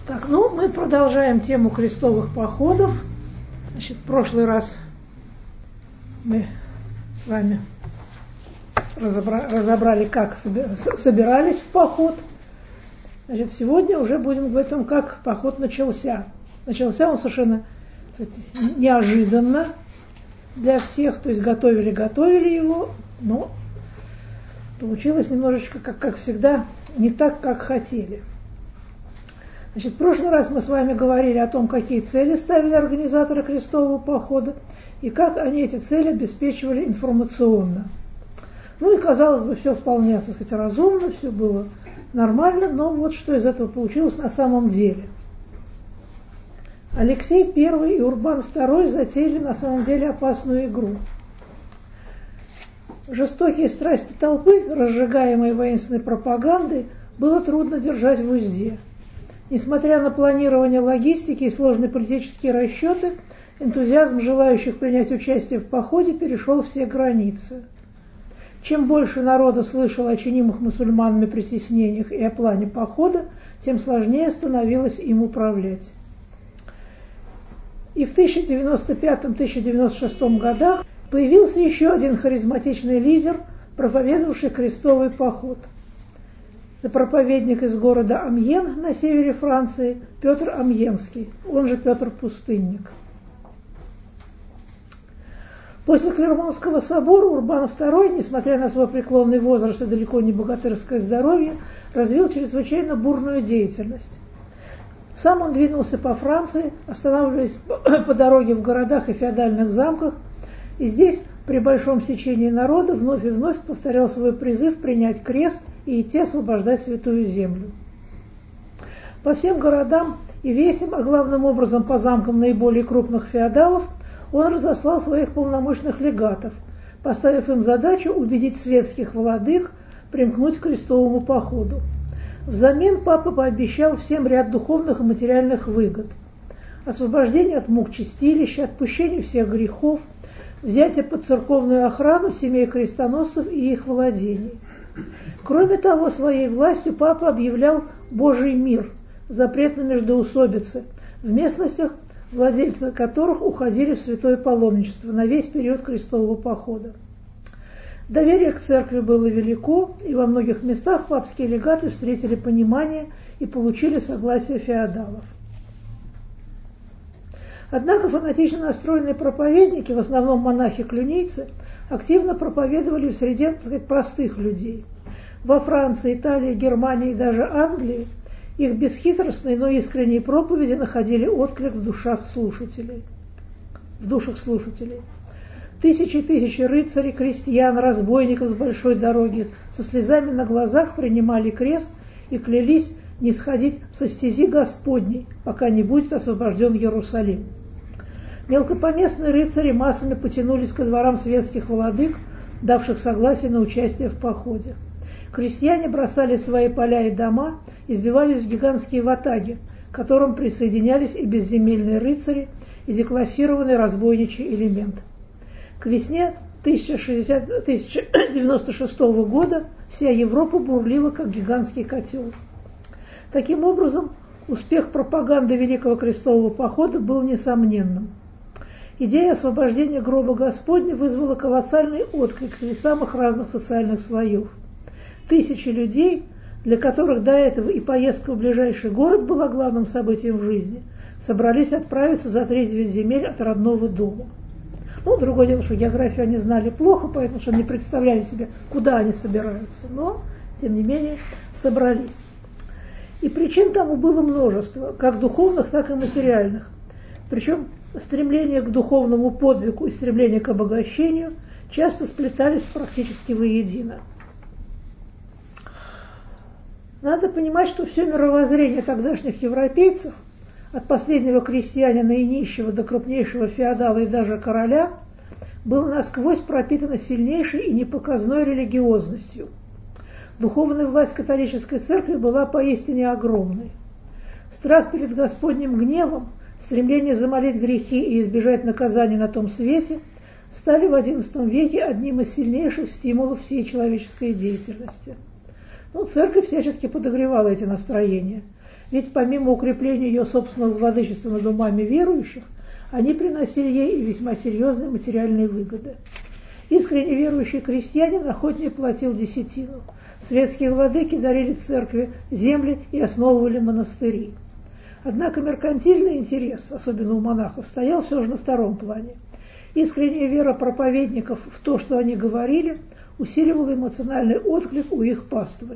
Так, мы продолжаем тему крестовых походов. Значит, в прошлый раз мы с вами разобрали, как собирались в поход. Значит, сегодня уже будем говорить о том, как поход начался. Начался он совершенно, кстати, неожиданно для всех, то есть готовили его, но получилось немножечко, как всегда, не так, как хотели. Значит, в прошлый раз мы с вами говорили о том, какие цели ставили организаторы крестового похода и как они эти цели обеспечивали информационно. И казалось бы, все вполне, так сказать, разумно, все было нормально, но вот что из этого получилось на самом деле. Алексей I и Урбан II затеяли на самом деле опасную игру. Жестокие страсти толпы, разжигаемые воинственной пропагандой, было трудно держать в узде. Несмотря на планирование логистики и сложные политические расчеты, энтузиазм желающих принять участие в походе перешел все границы. Чем больше народа слышало о чинимых мусульманами притеснениях и о плане похода, тем сложнее становилось им управлять. И в 1095-1096 годах появился еще один харизматичный лидер, проповедовавший крестовый поход. Это проповедник из города Амьен на севере Франции Петр Амьенский, он же Петр Пустынник. После Клермонского собора Урбан II, несмотря на свой преклонный возраст и далеко не богатырское здоровье, развил чрезвычайно бурную деятельность. Сам он двинулся по Франции, останавливаясь по дороге в городах и феодальных замках, и здесь, при большом сечении народа, вновь и вновь повторял свой призыв принять крест и идти освобождать Святую Землю. По всем городам и весям, а главным образом по замкам наиболее крупных феодалов, он разослал своих полномочных легатов, поставив им задачу убедить светских владык примкнуть к крестовому походу. Взамен папа пообещал всем ряд духовных и материальных выгод: освобождение от мук чистилища, отпущение всех грехов, взятие под церковную охрану семей крестоносцев и их владений. Кроме того, своей властью папа объявлял Божий мир, запрет на междоусобицы в местностях, владельцы которых уходили в святое паломничество на весь период крестового похода. Доверие к церкви было велико, и во многих местах папские легаты встретили понимание и получили согласие феодалов. Однако фанатично настроенные проповедники, в основном монахи-клюнийцы, активно проповедовали в среде, так сказать, простых людей. Во Франции, Италии, Германии и даже Англии их бесхитростные, но искренние проповеди находили отклик в душах слушателей. Тысячи рыцарей, крестьян, разбойников с большой дороги со слезами на глазах принимали крест и клялись не сходить со стези Господней, пока не будет освобожден Иерусалим. Мелкопоместные рыцари массами потянулись ко дворам светских владык, давших согласие на участие в походе. Крестьяне бросали свои поля и дома и сбивались в гигантские ватаги, к которым присоединялись и безземельные рыцари, и деклассированный разбойничий элемент. К весне 1096 года вся Европа бурлила, как гигантский котел. Таким образом, успех пропаганды Великого Крестового похода был несомненным. Идея освобождения гроба Господня вызвала колоссальный отклик среди самых разных социальных слоев. Тысячи людей, для которых до этого и поездка в ближайший город была главным событием в жизни, собрались отправиться за 3/9 земель от родного дома. Другое дело, что географию они знали плохо, поэтому что не представляли себе, куда они собираются, но, тем не менее, собрались. И причин тому было множество, как духовных, так и материальных. Причем стремление к духовному подвигу и стремление к обогащению часто сплетались практически воедино. Надо понимать, что все мировоззрение тогдашних европейцев, от последнего крестьянина и нищего до крупнейшего феодала и даже короля, было насквозь пропитано сильнейшей и непоказной религиозностью. Духовная власть католической церкви была поистине огромной. Страх перед Господним гневом, стремление замолить грехи и избежать наказания на том свете стали в XI веке одним из сильнейших стимулов всей человеческой деятельности. Церковь всячески подогревала эти настроения. ведь помимо укрепления ее собственного владычества над умами верующих, они приносили ей и весьма серьезные материальные выгоды. Искренне верующий крестьянин охотнее платил десятину. Светские владыки дарили церкви земли и основывали монастыри. Однако меркантильный интерес, особенно у монахов, стоял все же на втором плане. Искренняя вера проповедников в то, что они говорили, усиливала эмоциональный отклик у их паствы.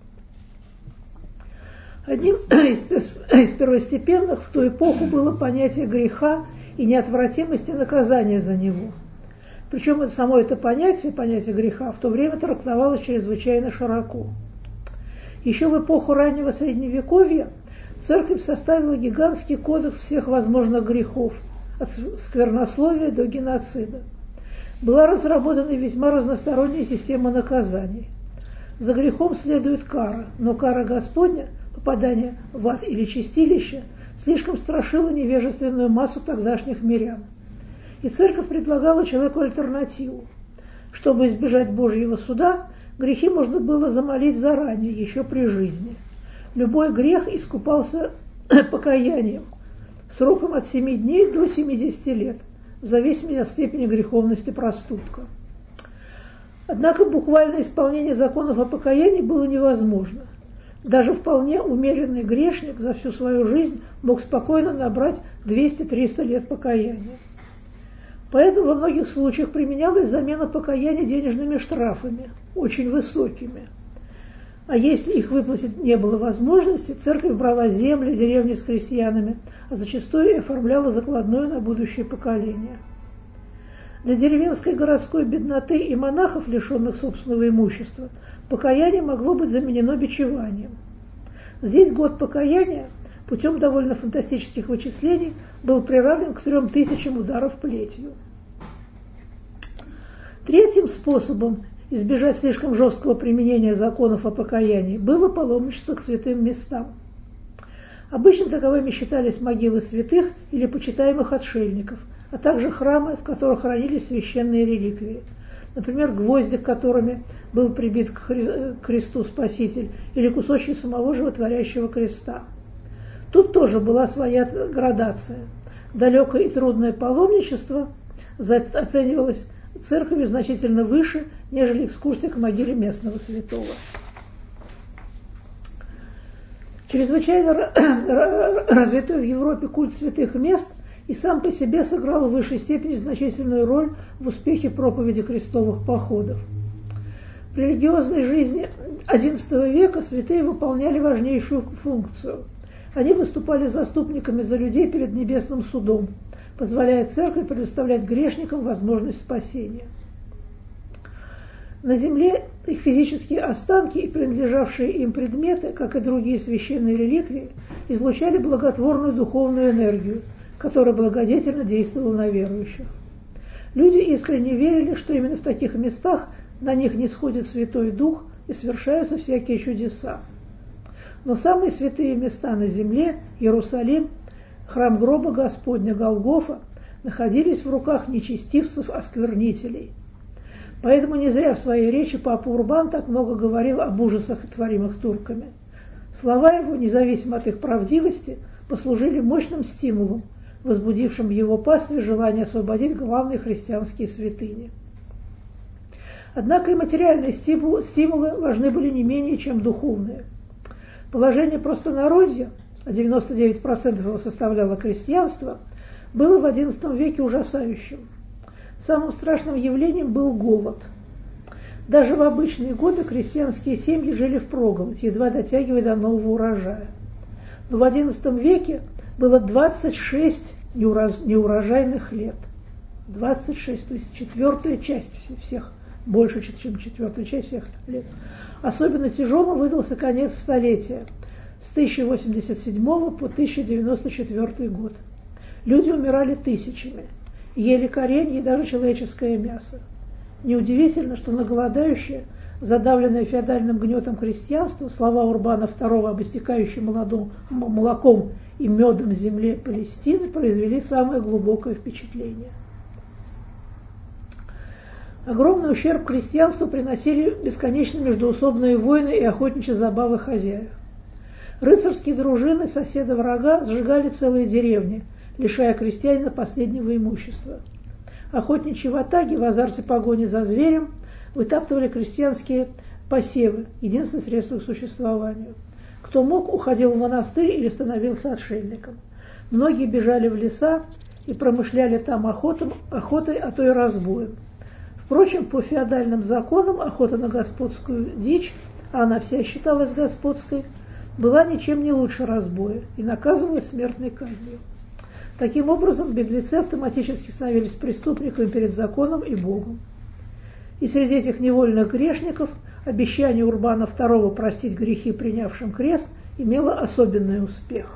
Одним из первостепенных в ту эпоху было понятие греха и неотвратимости наказания за него. Причем само это понятие греха, в то время трактовалось чрезвычайно широко. Еще в эпоху раннего Средневековья церковь составила гигантский кодекс всех возможных грехов, от сквернословия до геноцида. Была разработана весьма разносторонняя система наказаний. За грехом следует кара, но кара Господня, попадание в ад или чистилище, слишком страшила невежественную массу тогдашних мирян. И церковь предлагала человеку альтернативу. Чтобы избежать Божьего суда, грехи можно было замолить заранее, еще при жизни. Любой грех искупался покаянием, сроком от 7 дней до 70 лет, в зависимости от степени греховности проступка. Однако буквальное исполнение законов о покаянии было невозможно. Даже вполне умеренный грешник за всю свою жизнь мог спокойно набрать 200-300 лет покаяния. Поэтому во многих случаях применялась замена покаяния денежными штрафами, очень высокими. А если их выплатить не было возможности, церковь брала земли, деревни с крестьянами, а зачастую и оформляла закладную на будущее поколение. Для деревенской городской бедноты и монахов, лишенных собственного имущества, покаяние могло быть заменено бичеванием. Здесь год покаяния путем довольно фантастических вычислений был приравнен к 3000 ударов плетью. Третьим способом избежать слишком жесткого применения законов о покаянии было паломничество к святым местам. Обычно таковыми считались могилы святых или почитаемых отшельников, а также храмы, в которых хранились священные реликвии. Например, гвоздик, которыми был прибит к кресту Спаситель, или кусочки самого животворящего креста. Тут тоже была своя градация. Далекое и трудное паломничество оценивалось церковью значительно выше, нежели экскурсия к могиле местного святого. Чрезвычайно развитой в Европе культ святых мест и сам по себе сыграл в высшей степени значительную роль в успехе проповеди крестовых походов. В религиозной жизни XI века святые выполняли важнейшую функцию. Они выступали заступниками за людей перед небесным судом, позволяя церкви предоставлять грешникам возможность спасения. На земле их физические останки и принадлежавшие им предметы, как и другие священные реликвии, излучали благотворную духовную энергию, которая благодетельно действовала на верующих. Люди искренне верили, что именно в таких местах на них нисходит Святой Дух и совершаются всякие чудеса. Но самые святые места на земле, Иерусалим, храм гроба Господня Голгофа, находились в руках нечестивцев, осквернителей. Поэтому не зря в своей речи папа Урбан так много говорил об ужасах, творимых турками. Слова его, независимо от их правдивости, послужили мощным стимулом, возбудившим в его пастве желание освободить главные христианские святыни. Однако и материальные стимулы важны были не менее, чем духовные. Положение простонародья, а 99% его составляло крестьянство, было в XI веке ужасающим. Самым страшным явлением был голод. Даже в обычные годы крестьянские семьи жили впроголодь, едва дотягивая до нового урожая. Но в XI веке было 26 неурожайных лет. 26, то есть четвертая часть всех, больше, чем четвертая часть всех лет. Особенно тяжелым выдался конец столетия, с 1087 по 1094 год. Люди умирали тысячами, ели коренья и даже человеческое мясо. Неудивительно, что на голодающее, задавленное феодальным гнетом крестьянство, слова Урбана II об истекающей молоком и медом земле Палестины произвели самое глубокое впечатление. Огромный ущерб крестьянству приносили бесконечно междоусобные войны и охотничьи забавы хозяев. Рыцарские дружины соседа врага сжигали целые деревни, лишая крестьянина последнего имущества. Охотничьи ватаги в азарте погони за зверем вытаптывали крестьянские посевы, единственное средство к существованию. Кто мог, уходил в монастырь или становился отшельником. Многие бежали в леса и промышляли там охотой, а то и разбоем. Впрочем, по феодальным законам охота на господскую дичь, а она вся считалась господской, была ничем не лучше разбоя и наказывалась смертной казнью. Таким образом, беглецы автоматически становились преступниками перед законом и Богом. И среди этих невольных грешников обещание Урбана II простить грехи, принявшим крест, имело особенный успех.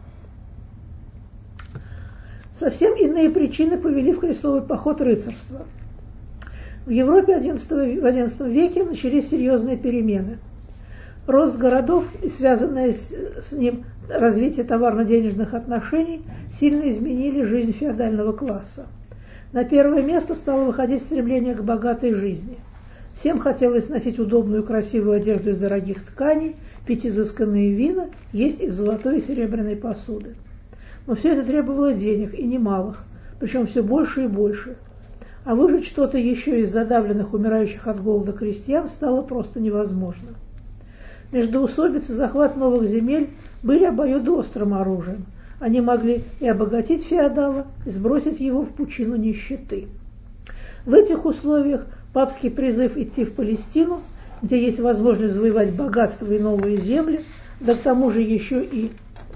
Совсем иные причины повели в крестовый поход рыцарства. В Европе в XI веке начались серьезные перемены. Рост городов и связанное с ним развитие товарно-денежных отношений сильно изменили жизнь феодального класса. На первое место стало выходить стремление к богатой жизни. Всем хотелось носить удобную красивую одежду из дорогих тканей, пить изысканные вина, есть из золотой и серебряной посуды. Но все это требовало денег, и немалых, причем все больше и больше. А выжить что-то еще из задавленных, умирающих от голода крестьян стало просто невозможно. Междоусобицы, захват новых земель были обоюдоострым оружием. Они могли и обогатить феодала, и сбросить его в пучину нищеты. В этих условиях папский призыв идти в Палестину, где есть возможность завоевать богатство и новые земли, да к тому же еще и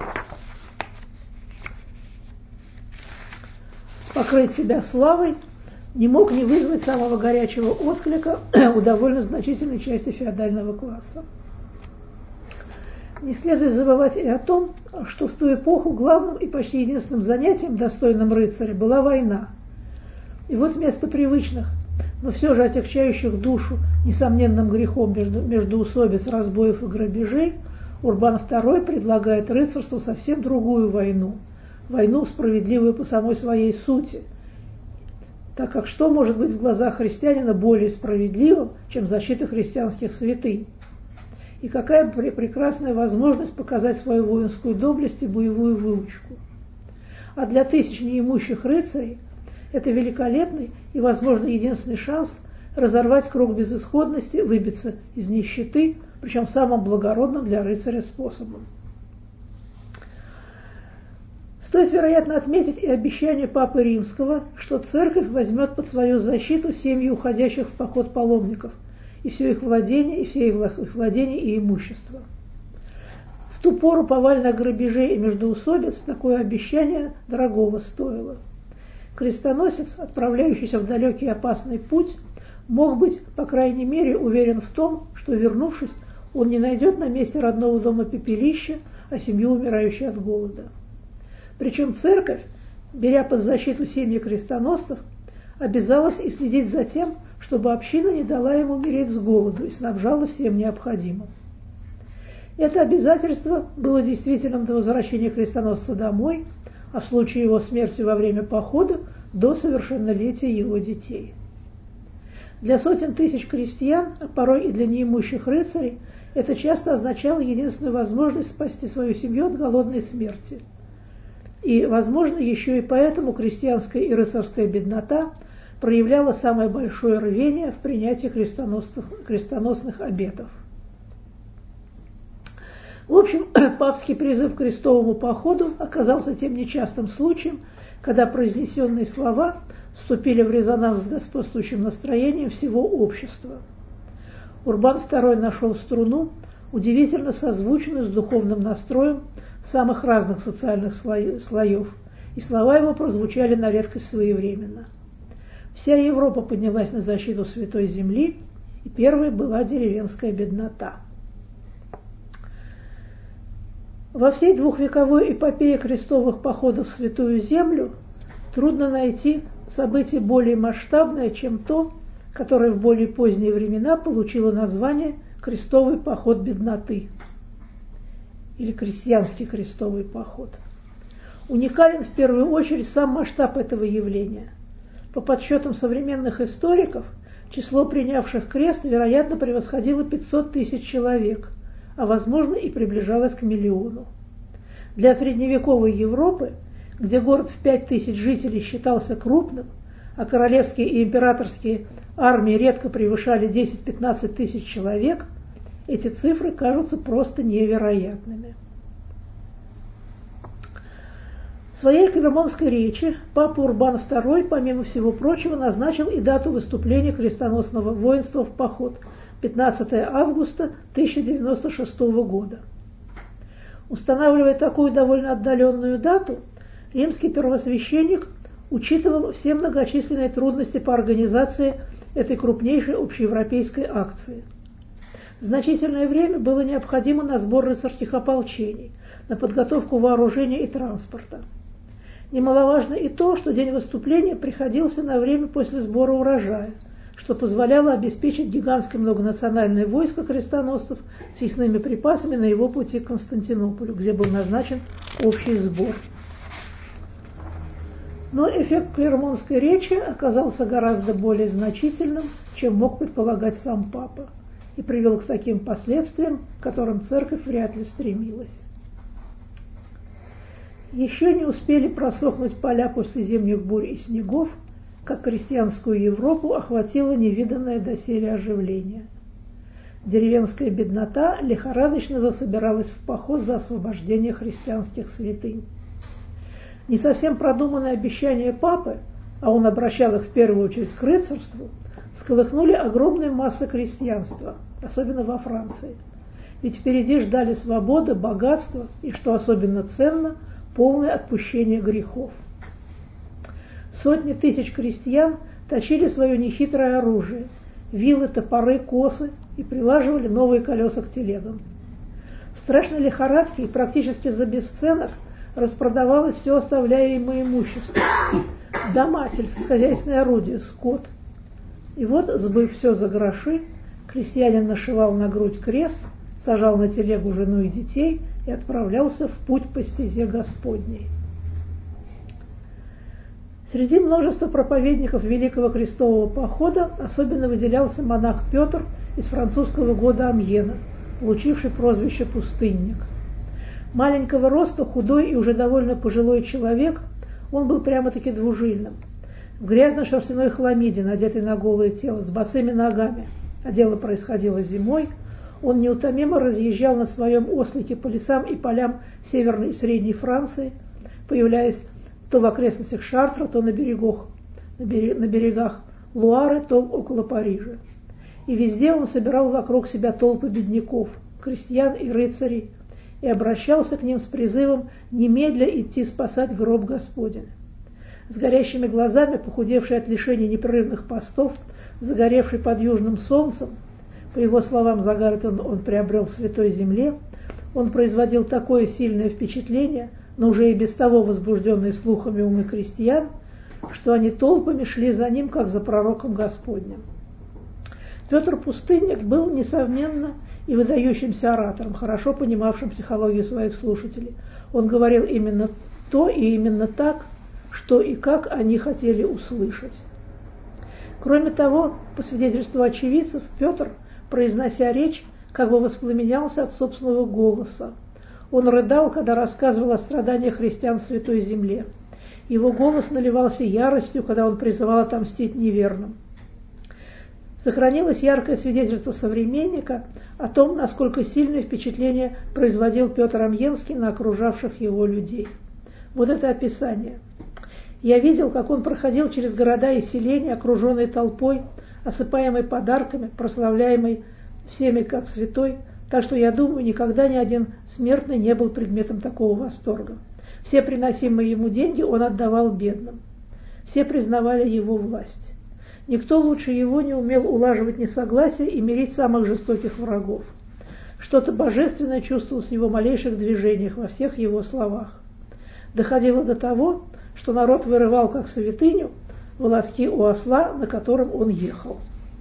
покрыть себя славой, не мог не вызвать самого горячего отклика у довольно значительной части феодального класса. Не следует забывать и о том, что в ту эпоху главным и почти единственным занятием, достойным рыцаря, была война. И вот вместо привычных, но все же отягчающих душу несомненным грехом междоусобиц, разбоев и грабежей, Урбан II предлагает рыцарству совсем другую войну, войну, справедливую по самой своей сути, так как что может быть в глазах христианина более справедливым, чем защита христианских святынь? И какая прекрасная возможность показать свою воинскую доблесть и боевую выучку. А для тысяч неимущих рыцарей это великолепный и, возможно, единственный шанс разорвать круг безысходности, выбиться из нищеты, причем самым благородным для рыцаря способом. Стоит, вероятно, отметить и обещание Папы Римского, что Церковь возьмет под свою защиту семьи уходящих в поход паломников, и все их владения, и имущество. В ту пору повальных грабежей и междоусобиц такое обещание дорогого стоило. Крестоносец, отправляющийся в далекий и опасный путь, мог быть, по крайней мере, уверен в том, что, вернувшись, он не найдет на месте родного дома пепелища, а семью, умирающую от голода. Причем церковь, беря под защиту семьи крестоносцев, обязалась и следить за тем, чтобы община не дала ему умереть с голоду и снабжала всем необходимым. Это обязательство было действительным до возвращения крестоносца домой, а в случае его смерти во время похода до совершеннолетия его детей. Для сотен тысяч крестьян, а порой и для неимущих рыцарей, это часто означало единственную возможность спасти свою семью от голодной смерти. И, возможно, еще и поэтому крестьянская и рыцарская беднота проявляла самое большое рвение в принятии крестоносных обетов. В общем, папский призыв к крестовому походу оказался тем нечастым случаем, когда произнесенные слова вступили в резонанс с господствующим настроением всего общества. Урбан II нашел струну, удивительно созвучную с духовным настроем самых разных социальных слоев, и слова его прозвучали на редкость своевременно. Вся Европа поднялась на защиту Святой Земли, и первой была деревенская беднота. Во всей двухвековой эпопее крестовых походов в Святую Землю трудно найти событие более масштабное, чем то, которое в более поздние времена получило название «Крестовый поход бедноты» или «Крестьянский крестовый поход». Уникален в первую очередь сам масштаб этого явления. По подсчетам современных историков, число принявших крест, вероятно, превосходило 500 тысяч человек, а возможно и приближалась к миллиону. Для средневековой Европы, где город в 5000 жителей считался крупным, а королевские и императорские армии редко превышали 10-15 тысяч человек, эти цифры кажутся просто невероятными. В своей клермонской речи папа Урбан II, помимо всего прочего, назначил и дату выступления крестоносного воинства в поход – 15 августа 1096 года. Устанавливая такую довольно отдаленную дату, римский первосвященник учитывал все многочисленные трудности по организации этой крупнейшей общеевропейской акции. Значительное время было необходимо на сбор рыцарских ополчений, на подготовку вооружения и транспорта. Немаловажно и то, что день выступления приходился на время после сбора урожая, что позволяло обеспечить гигантское многонациональное войско крестоносцев с съестными припасами на его пути к Константинополю, где был назначен общий сбор. Но эффект клермонской речи оказался гораздо более значительным, чем мог предполагать сам папа, и привел к таким последствиям, к которым церковь вряд ли стремилась. Еще не успели просохнуть поля после зимних бурь и снегов, как крестьянскую Европу охватило невиданное доселе оживление. Деревенская беднота лихорадочно засобиралась в поход за освобождение христианских святынь. Не совсем продуманные обещания папы, а он обращал их в первую очередь к рыцарству, всколыхнули огромные массы крестьянства, особенно во Франции. Ведь впереди ждали свобода, богатство и, что особенно ценно, полное отпущение грехов. Сотни тысяч крестьян точили свое нехитрое оружие – вилы, топоры, косы – и прилаживали новые колеса к телегам. В страшной лихорадке и практически за бесценок распродавалось все оставляемое имущество – дома, сельскохозяйственные орудия, скот. И вот, сбыв все за гроши, крестьянин нашивал на грудь крест, сажал на телегу жену и детей и отправлялся в путь по стезе Господней. Среди множества проповедников Великого Крестового похода особенно выделялся монах Петр из французского года Амьена, получивший прозвище «Пустынник». Маленького роста, худой и уже довольно пожилой человек, он был прямо-таки двужильным. В грязно-шерстяной хламиде, надетой на голое тело, с босыми ногами, а дело происходило зимой, он неутомимо разъезжал на своем ослике по лесам и полям Северной и Средней Франции, появляясь то в окрестностях Шартра, то на берегах Луары, то около Парижа. И везде он собирал вокруг себя толпы бедняков, крестьян и рыцарей, и обращался к ним с призывом немедля идти спасать гроб Господень. С горящими глазами, похудевший от лишения непрерывных постов, загоревший под южным солнцем, по его словам, загар он приобрел в Святой Земле, он производил такое сильное впечатление, но уже и без того возбужденные слухами умы крестьян, что они толпами шли за ним, как за пророком Господним. Петр Пустынник был, несомненно, и выдающимся оратором, хорошо понимавшим психологию своих слушателей. Он говорил именно то и именно так, что и как они хотели услышать. Кроме того, по свидетельству очевидцев, Петр, произнося речь, как бы воспламенялся от собственного голоса. Он рыдал, когда рассказывал о страданиях христиан в Святой Земле. Его голос наливался яростью, когда он призывал отомстить неверным. Сохранилось яркое свидетельство современника о том, насколько сильное впечатление производил Петр Амьенский на окружавших его людей. Вот это описание. «Я видел, как он проходил через города и селения, окруженный толпой, осыпаемый подарками, прославляемый всеми как святой, так что, я думаю, никогда ни один смертный не был предметом такого восторга. Все приносимые ему деньги он отдавал бедным. Все признавали его власть. Никто лучше его не умел улаживать несогласия и мирить самых жестоких врагов. Что-то божественное чувствовалось в его малейших движениях, во всех его словах. Доходило до того, что народ вырывал как святыню волоски у осла, на котором он ехал».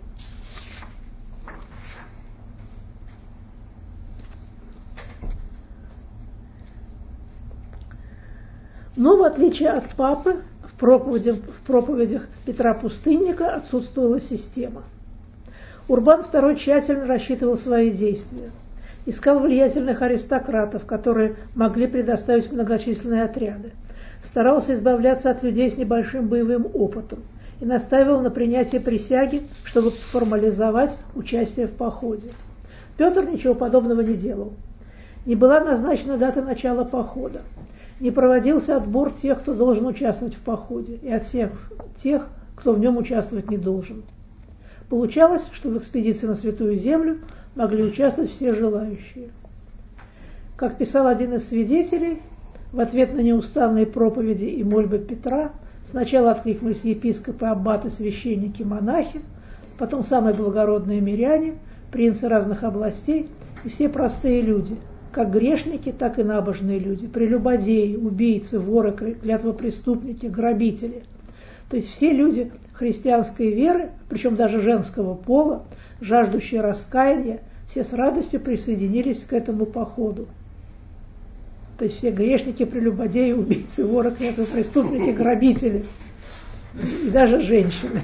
Но, в отличие от папы, в проповедях Петра Пустынника отсутствовала система. Урбан II тщательно рассчитывал свои действия. Искал влиятельных аристократов, которые могли предоставить многочисленные отряды. Старался избавляться от людей с небольшим боевым опытом и настаивал на принятии присяги, чтобы формализовать участие в походе. Петр ничего подобного не делал. Не была назначена дата начала похода. Не проводился отбор тех, кто должен участвовать в походе, и от всех тех, кто в нем участвовать не должен. Получалось, что в экспедиции на Святую Землю могли участвовать все желающие. Как писал один из свидетелей, в ответ на неустанные проповеди и мольбы Петра сначала откликнулись епископы, аббаты, священники, монахи, потом самые благородные миряне, принцы разных областей и все простые люди, как грешники, так и набожные люди, прелюбодеи, убийцы, воры, клятвопреступники, грабители. То есть все люди христианской веры, причем даже женского пола, жаждущие раскаяния, все с радостью присоединились к этому походу. То есть все грешники, прелюбодеи, убийцы, воры, клятвопреступники, грабители. И даже женщины.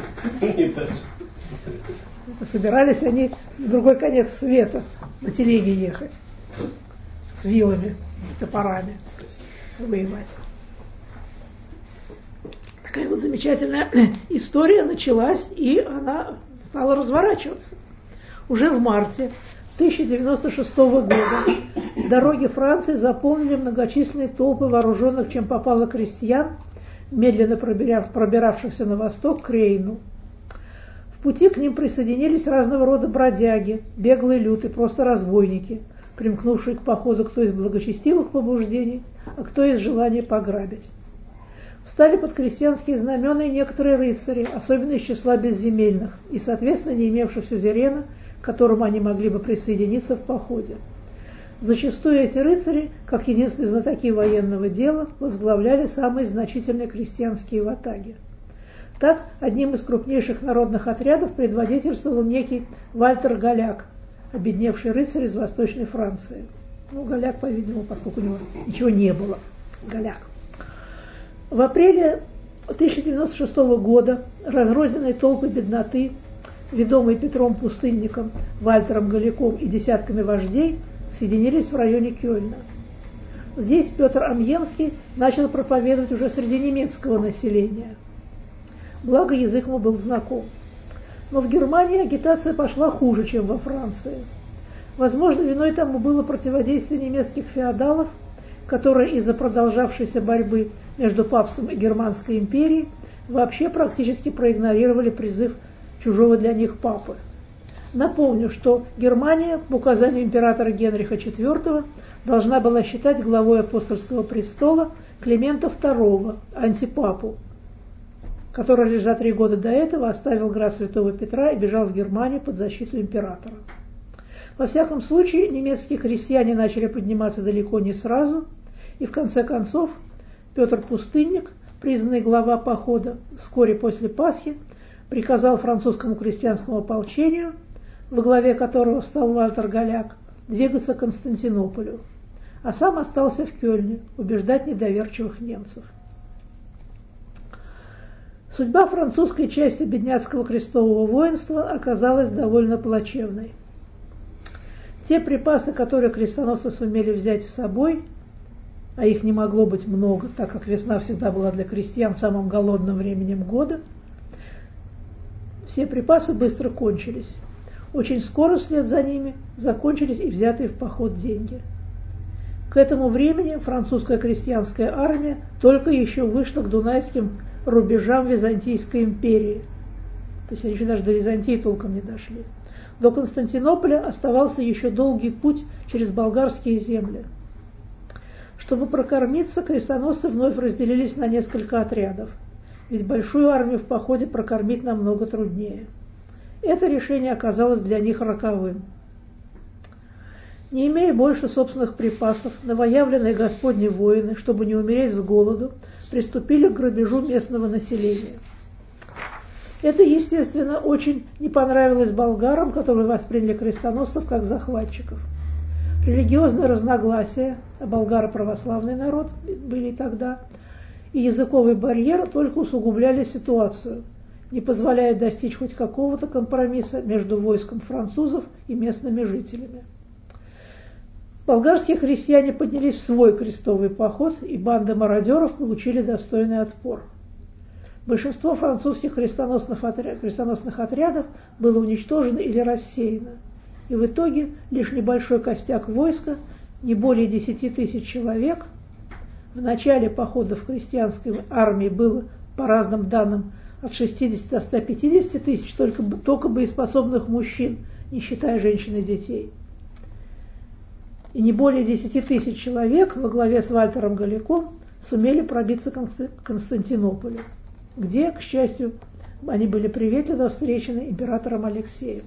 Собирались они в другой конец света на телеге ехать. С вилами, с топорами воевать. Такая вот замечательная история началась, и она стала разворачиваться. Уже в марте 1096 года дороги Франции заполнили многочисленные толпы вооруженных, чем попало, крестьян, медленно пробиравшихся на восток к Рейну. В пути к ним присоединились разного рода бродяги, беглый люд и просто разбойники, примкнувшие к походу кто из благочестивых побуждений, а кто из желания пограбить. Встали под крестьянские знамена и некоторые рыцари, особенно из числа безземельных, и, соответственно, не имевших сюзерена, к которому они могли бы присоединиться в походе. Зачастую эти рыцари, как единственные знатоки военного дела, возглавляли самые значительные крестьянские ватаги. Так, одним из крупнейших народных отрядов предводительствовал некий Вальтер Галяк, обедневший рыцарь из Восточной Франции. Галяк, по-видимому, поскольку у него ничего не было. Галяк. В апреле 1096 года разрозненные толпы бедноты, ведомые Петром Пустынником, Вальтером Галяком и десятками вождей, соединились в районе Кёльна. Здесь Петр Амьенский начал проповедовать уже среди немецкого населения. Благо язык ему был знаком. Но в Германии агитация пошла хуже, чем во Франции. Возможно, виной тому было противодействие немецких феодалов, которые из-за продолжавшейся борьбы между папством и Германской империей вообще практически проигнорировали призыв чужого для них папы. Напомню, что Германия по указанию императора Генриха IV должна была считать главой апостольского престола Климента II, антипапу, который лишь за 3 года до этого оставил град Святого Петра и бежал в Германию под защиту императора. Во всяком случае, немецкие крестьяне начали подниматься далеко не сразу, и в конце концов Петр Пустынник, признанный глава похода, вскоре после Пасхи приказал французскому крестьянскому ополчению, во главе которого встал Вальтер Галяк, двигаться к Константинополю, а сам остался в Кёльне убеждать недоверчивых немцев. Судьба французской части бедняцкого крестового воинства оказалась довольно плачевной. Те припасы, которые крестоносцы сумели взять с собой, а их не могло быть много, так как весна всегда была для крестьян самым голодным временем года, все припасы быстро кончились. Очень скоро вслед за ними закончились и взятые в поход деньги. К этому времени французская крестьянская армия только еще вышла к дунайским рубежам Византийской империи. То есть они еще даже до Византии толком не дошли. До Константинополя оставался еще долгий путь через болгарские земли. Чтобы прокормиться, крестоносцы вновь разделились на несколько отрядов, ведь большую армию в походе прокормить намного труднее. Это решение оказалось для них роковым. Не имея больше собственных припасов, новоявленные Господни воины, чтобы не умереть с голоду, приступили к грабежу местного населения. Это, естественно, очень не понравилось болгарам, которые восприняли крестоносцев как захватчиков. Религиозные разногласия, а болгары православный народ были тогда, и языковый барьер только усугубляли ситуацию, не позволяя достичь хоть какого-то компромисса между войском французов и местными жителями. Болгарские крестьяне поднялись в свой крестовый поход, и банды мародеров получили достойный отпор. Большинство французских крестоносных отрядов было уничтожено или рассеяно, и в итоге лишь небольшой костяк войска, не более 10 тысяч человек. В начале походов крестьянской армии было, по разным данным, от 60 до 150 тысяч только боеспособных мужчин, не считая женщин и детей. И не более 10 тысяч человек во главе с Вальтером Галляком сумели пробиться к Константинополю, где, к счастью, они были приветливо встречены императором Алексеем.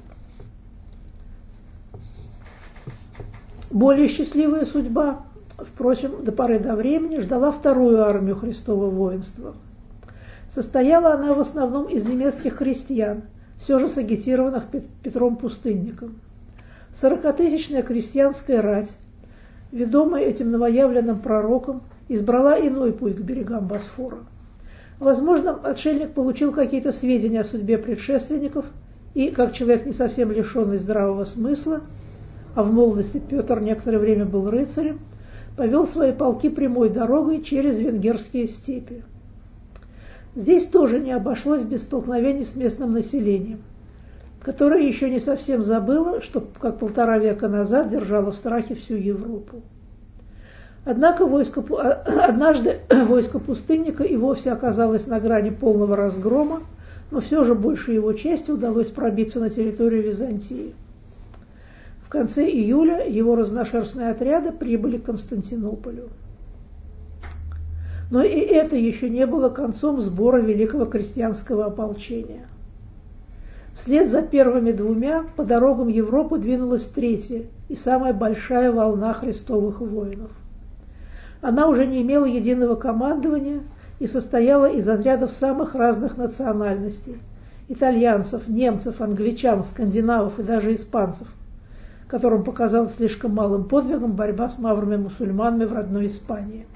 Более счастливая судьба, впрочем, до поры до времени ждала вторую армию Христова воинства. Состояла она в основном из немецких крестьян, все же сагитированных Петром Пустынником. 40-тысячная крестьянская рать, ведомая этим новоявленным пророком, избрала иной путь к берегам Босфора. Возможно, отшельник получил какие-то сведения о судьбе предшественников и, как человек не совсем лишенный здравого смысла, а в молодости Петр некоторое время был рыцарем, повел свои полки прямой дорогой через венгерские степи. Здесь тоже не обошлось без столкновений с местным населением, которое еще не совсем забыло, что как 1,5 века назад держало в страхе всю Европу. Однако однажды войско пустынника и вовсе оказалось на грани полного разгрома, но все же большей его части удалось пробиться на территорию Византии. В конце июля его разношерстные отряды прибыли к Константинополю. Но и это еще не было концом сбора великого крестьянского ополчения. Вслед за первыми двумя по дорогам Европы двинулась третья и самая большая волна христовых воинов. Она уже не имела единого командования и состояла из отрядов самых разных национальностей – итальянцев, немцев, англичан, скандинавов и даже испанцев, которым показалось слишком малым подвигом борьба с маврами-мусульманами в родной Испании.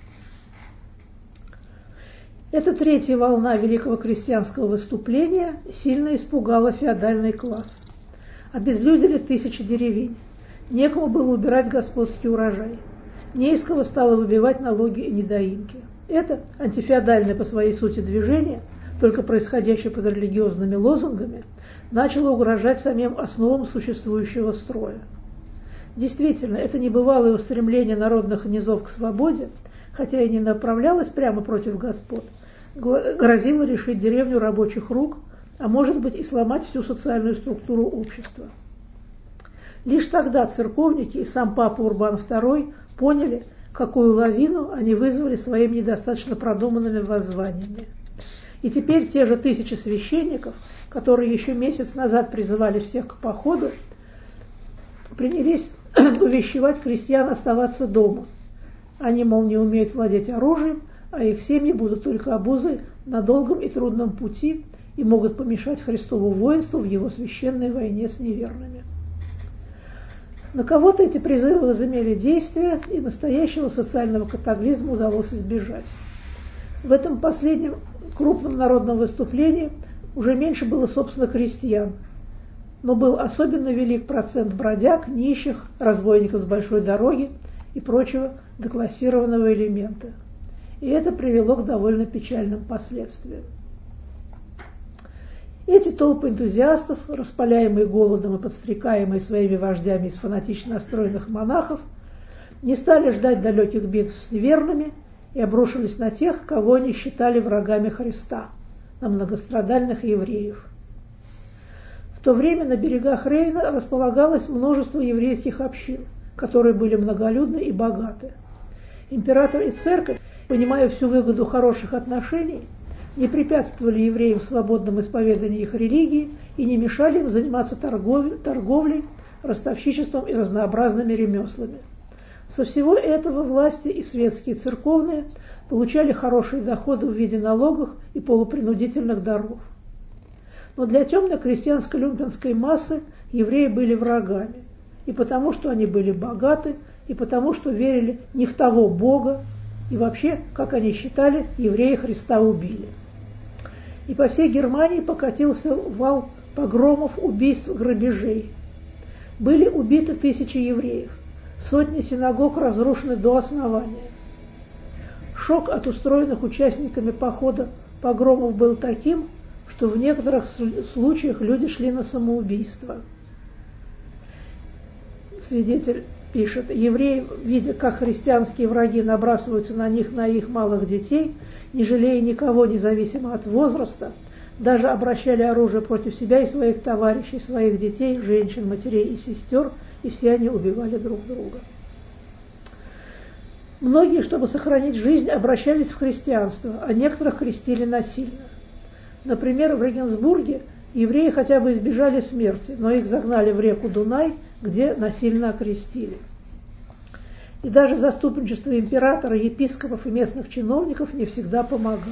Эта третья волна великого крестьянского выступления сильно испугала феодальный класс. Обезлюдили тысячи деревень, некому было убирать господский урожай, не из кого стало выбивать налоги и недоимки. Это антифеодальное по своей сути движение, только происходящее под религиозными лозунгами, начало угрожать самим основам существующего строя. Действительно, это небывалое устремление народных низов к свободе, хотя и не направлялось прямо против господ, грозило лишить деревню рабочих рук, а может быть и сломать всю социальную структуру общества. Лишь тогда церковники и сам папа Урбан II поняли, какую лавину они вызвали своими недостаточно продуманными воззваниями. И теперь те же тысячи священников, которые еще месяц назад призывали всех к походу, принялись увещевать крестьян оставаться дома. Они, мол, не умеют владеть оружием, а их семьи будут только обузой на долгом и трудном пути и могут помешать Христову воинству в его священной войне с неверными. На кого-то эти призывы возымели действие, и настоящего социального катаклизма удалось избежать. В этом последнем крупном народном выступлении уже меньше было, собственно, крестьян, но был особенно велик процент бродяг, нищих, разбойников с большой дороги и прочего деклассированного элемента. И это привело к довольно печальным последствиям. Эти толпы энтузиастов, распаляемые голодом и подстрекаемые своими вождями из фанатично настроенных монахов, не стали ждать далеких битв с неверными и обрушились на тех, кого они считали врагами Христа, на многострадальных евреев. В то время на берегах Рейна располагалось множество еврейских общин, которые были многолюдны и богаты. Император и церковь, понимая всю выгоду хороших отношений, не препятствовали евреям в свободном исповедании их религии и не мешали им заниматься торговлей, ростовщичеством и разнообразными ремеслами. Со всего этого власти и светские, и церковные получали хорошие доходы в виде налогов и полупринудительных даров. Но для темной крестьянско-люмпинской массы евреи были врагами, и потому, что они были богаты, и потому, что верили не в того Бога, и вообще, как они считали, евреи Христа убили. И по всей Германии покатился вал погромов, убийств, грабежей. Были убиты тысячи евреев. Сотни синагог разрушены до основания. Шок от устроенных участниками похода погромов был таким, что в некоторых случаях люди шли на самоубийство. Свидетель пишет: евреи, видя, как христианские враги набрасываются на них, на их малых детей, не жалея никого, независимо от возраста, даже обращали оружие против себя и своих товарищей, своих детей, женщин, матерей и сестер, и все они убивали друг друга. Многие, чтобы сохранить жизнь, обращались в христианство, а некоторых крестили насильно. Например, в Регенсбурге евреи хотя бы избежали смерти, но их загнали в реку Дунай, где насильно окрестили. И даже заступничество императора, епископов и местных чиновников не всегда помогало.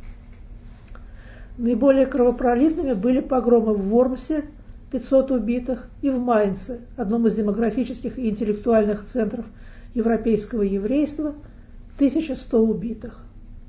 Наиболее кровопролитными были погромы в Вормсе, 500 убитых, и в Майнце, одном из демографических и интеллектуальных центров европейского еврейства, 1100 убитых.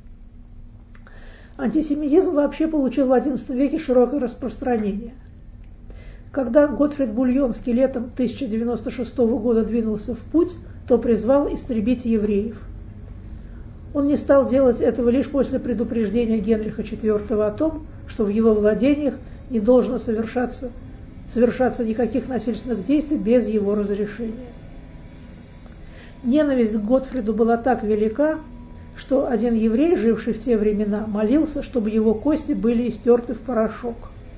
Антисемитизм вообще получил в XI веке широкое распространение. Когда Готфрид Бульонский летом 1096 года двинулся в путь, то призвал истребить евреев. Он не стал делать этого лишь после предупреждения Генриха IV о том, что в его владениях не должно совершаться никаких насильственных действий без его разрешения. Ненависть к Готфриду была так велика, что один еврей, живший в те времена, молился, чтобы его кости были истерты в порошок.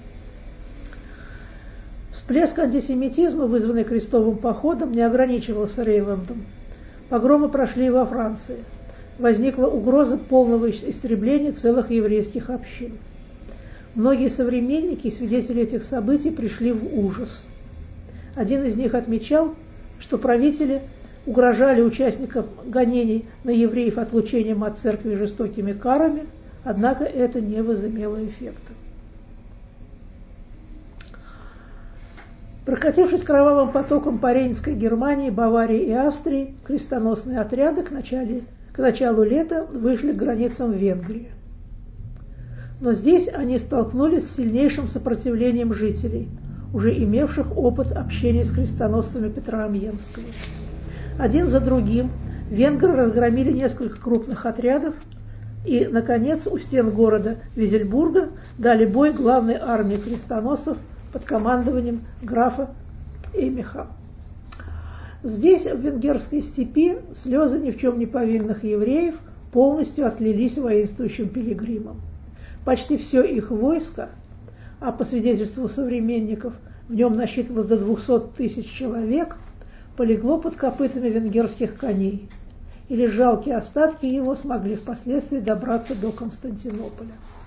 Всплеск антисемитизма, вызванный крестовым походом, не ограничивался Рейнландом. Погромы прошли и во Франции. Возникла угроза полного истребления целых еврейских общин. Многие современники и свидетели этих событий пришли в ужас. Один из них отмечал, что правители угрожали участникам гонений на евреев отлучением от церкви жестокими карами, однако это не возымело эффекта. Прокатившись кровавым потоком по Рейнской Германии, Баварии и Австрии, крестоносные отряды к началу лета вышли к границам Венгрии. Но здесь они столкнулись с сильнейшим сопротивлением жителей, уже имевших опыт общения с крестоносцами Петра Амьенского. Один за другим венгры разгромили несколько крупных отрядов и, наконец, у стен города Визельбурга дали бой главной армии крестоносцев под командованием графа Эмиха. Здесь, в венгерской степи, слезы ни в чем не повинных евреев полностью отлились воинствующим пилигримам. Почти все их войско, а по свидетельству современников в нем насчитывалось до 200 тысяч человек, полегло под копытами венгерских коней, и лишь жалкие остатки его смогли впоследствии добраться до Константинополя.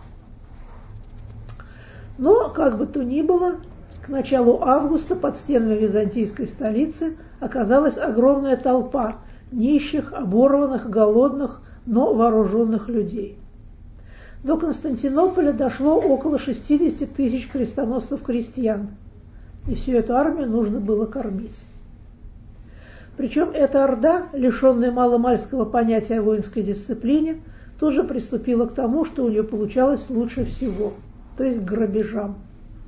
Но, как бы то ни было, к началу августа под стенами византийской столицы оказалась огромная толпа нищих, оборванных, голодных, но вооруженных людей. До Константинополя дошло около 60 тысяч крестоносцев-крестьян, и всю эту армию нужно было кормить. Причем эта орда, лишенная маломальского понятия о воинской дисциплине, тут же приступила к тому, что у нее получалось лучше всего, то есть к грабежам.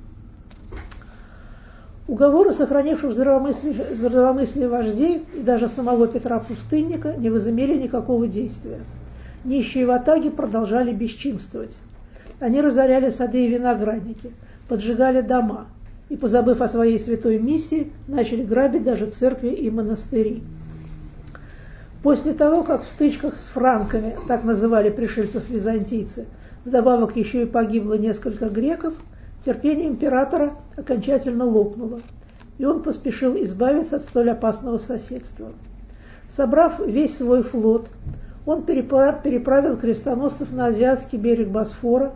Уговоры сохранивших здравомыслие вождей и даже самого Петра Пустынника не возымели никакого действия. Нищие ватаги продолжали бесчинствовать. Они разоряли сады и виноградники, поджигали дома и, позабыв о своей святой миссии, начали грабить даже церкви и монастыри. После того, как в стычках с франками, так называли пришельцев-византийцы, вдобавок еще и погибло несколько греков, терпение императора окончательно лопнуло, и он поспешил избавиться от столь опасного соседства. Собрав весь свой флот, он переправил крестоносцев на азиатский берег Босфора,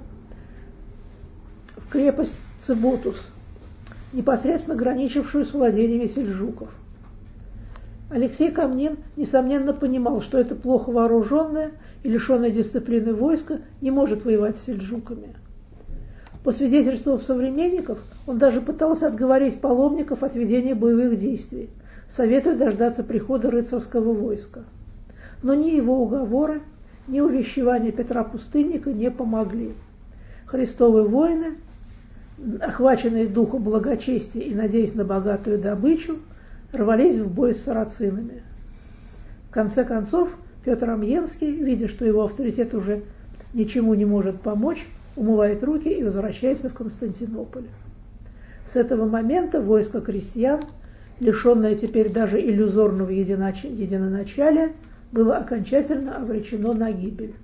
в крепость Цибутус, непосредственно граничившую с владениями сельджуков. Алексей Камнин, несомненно, понимал, что это плохо вооруженное и лишенное дисциплины войско не может воевать с сельджуками. По свидетельству современников, он даже пытался отговорить паломников от ведения боевых действий, советуя дождаться прихода рыцарского войска. Но ни его уговоры, ни увещевания Петра Пустынника не помогли. Христовые воины, охваченные духом благочестия и надеясь на богатую добычу, рвались в бой с сарацинами. В конце концов, Петр Амьенский, видя, что его авторитет уже ничему не может помочь, умывает руки и возвращается в Константинополь. С этого момента войско крестьян, лишенное теперь даже иллюзорного единоначалия, было окончательно обречено на гибель.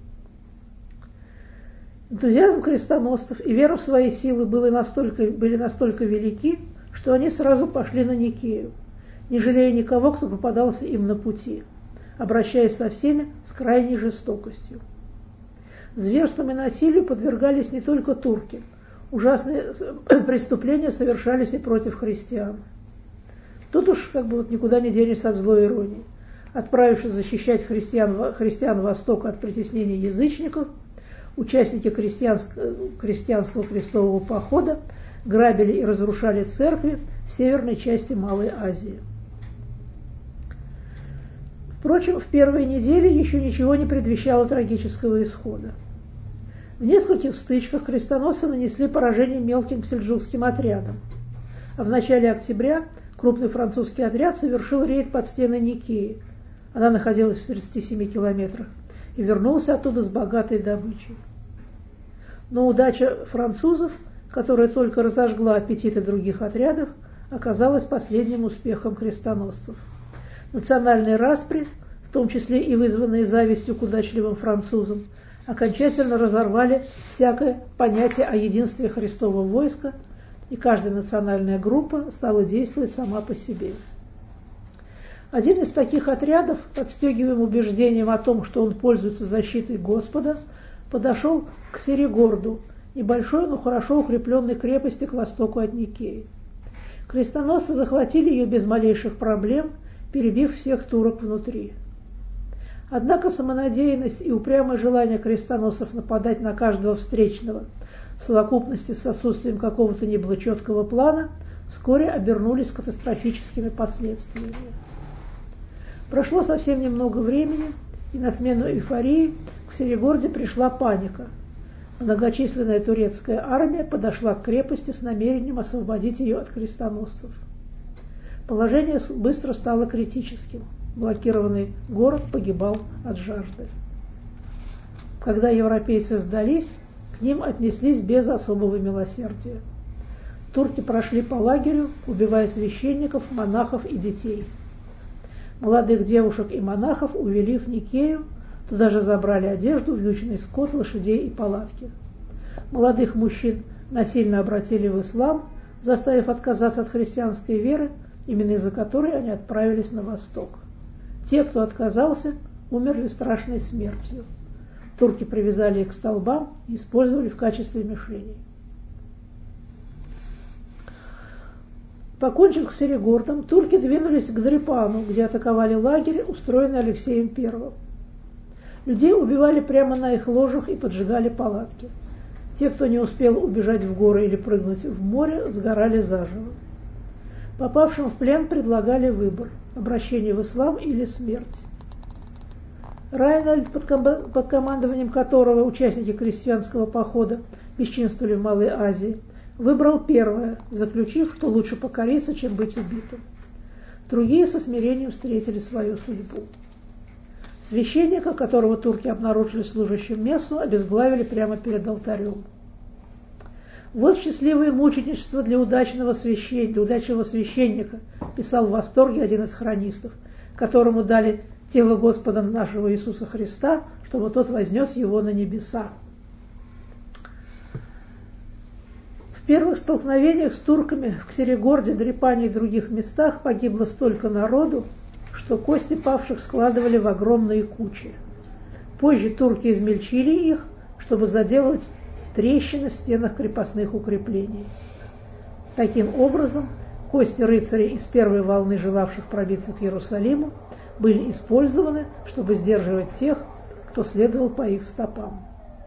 Энтузиазм крестоносцев и вера в свои силы были настолько велики, что они сразу пошли на Никею, не жалея никого, кто попадался им на пути, обращаясь со всеми с крайней жестокостью. Зверствам и насилию подвергались не только турки, ужасные преступления совершались и против христиан. Тут уж никуда не денешься от злой иронии. Отправившись защищать христиан Востока от притеснения язычников, участники крестьянского крестового похода грабили и разрушали церкви в северной части Малой Азии. Впрочем, в первые недели еще ничего не предвещало трагического исхода. В нескольких стычках крестоносцы нанесли поражение мелким сельджукским отрядам, а в начале октября крупный французский отряд совершил рейд под стены Никеи. Она находилась в 37 километрах, и вернулся оттуда с богатой добычей. Но удача французов, которая только разожгла аппетиты других отрядов, оказалась последним успехом крестоносцев. Национальные распри, в том числе и вызванные завистью к удачливым французам, окончательно разорвали всякое понятие о единстве Христового войска, и каждая национальная группа стала действовать сама по себе. Один из таких отрядов, подстегиваемым убеждением о том, что он пользуется защитой Господа, подошел к Серегорду, небольшой, но хорошо укрепленной крепости к востоку от Никеи. Крестоносцы захватили ее без малейших проблем, перебив всех турок внутри. Однако самонадеянность и упрямое желание крестоносцев нападать на каждого встречного в совокупности с отсутствием какого-то не было четкого плана вскоре обернулись катастрофическими последствиями. Прошло совсем немного времени, и на смену эйфории к Серегорде пришла паника. Многочисленная турецкая армия подошла к крепости с намерением освободить ее от крестоносцев. Положение быстро стало критическим. Блокированный город погибал от жажды. Когда европейцы сдались, к ним отнеслись без особого милосердия. Турки прошли по лагерю, убивая священников, монахов и детей. Молодых девушек и монахов увели в Никею, туда же забрали одежду, вьючный скот, лошадей и палатки. Молодых мужчин насильно обратили в ислам, заставив отказаться от христианской веры, именно из-за которой они отправились на восток. Те, кто отказался, умерли страшной смертью. Турки привязали их к столбам и использовали в качестве мишеней. Покончив с Серегордом, турки двинулись к Дрипану, где атаковали лагерь, устроенный Алексеем I. Людей убивали прямо на их ложах и поджигали палатки. Те, кто не успел убежать в горы или прыгнуть в море, сгорали заживо. Попавшим в плен предлагали выбор – обращение в ислам или смерть. Райнальд, под командованием которого участники крестьянского похода бесчинствовали в Малой Азии, выбрал первое, заключив, что лучше покориться, чем быть убитым. Другие со смирением встретили свою судьбу. Священника, которого турки обнаружили служащим мессу, обезглавили прямо перед алтарем. «Вот счастливое мученичество для удачного священника», писал в восторге один из хронистов, которому дали тело Господа нашего Иисуса Христа, чтобы тот вознес его на небеса. В первых столкновениях с турками в Ксерегорде, Дрипане и других местах погибло столько народу, что кости павших складывали в огромные кучи. Позже турки измельчили их, чтобы заделать трещины в стенах крепостных укреплений. Таким образом, кости рыцарей из первой волны, желавших пробиться к Иерусалиму, были использованы, чтобы сдерживать тех, кто следовал по их стопам.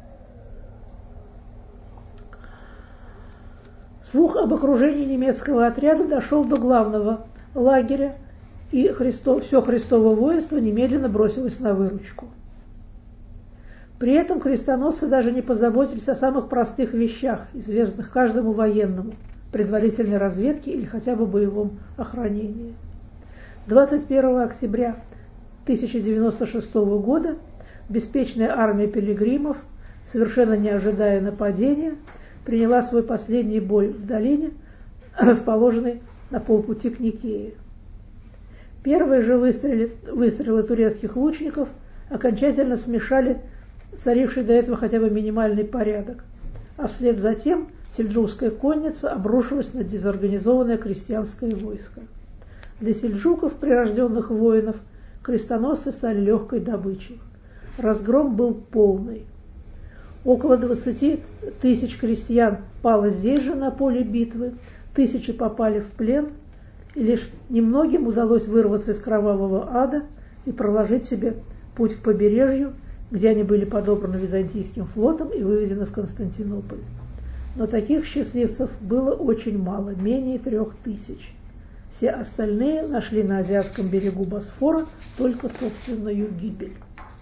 Слух об окружении немецкого отряда дошел до главного лагеря, и все Христово воинство немедленно бросилось на выручку. При этом крестоносцы даже не позаботились о самых простых вещах, известных каждому военному, предварительной разведке или хотя бы боевом охранении. 21 октября 1096 года беспечная армия пилигримов, совершенно не ожидая нападения, приняла свой последний бой в долине, расположенной на полпути к Никее. Первые же выстрелы турецких лучников окончательно смешали царивший до этого хотя бы минимальный порядок, а вслед за тем сельджукская конница обрушилась на дезорганизованное крестьянское войско. Для сельджуков, прирожденных воинов, крестоносцы стали легкой добычей. Разгром был полный. Около 20 тысяч крестьян пало здесь же на поле битвы, тысячи попали в плен, и лишь немногим удалось вырваться из кровавого ада и проложить себе путь к побережью, где они были подобраны византийским флотом и вывезены в Константинополь. Но таких счастливцев было очень мало, менее 3000. Все остальные нашли на азиатском берегу Босфора только собственную гибель.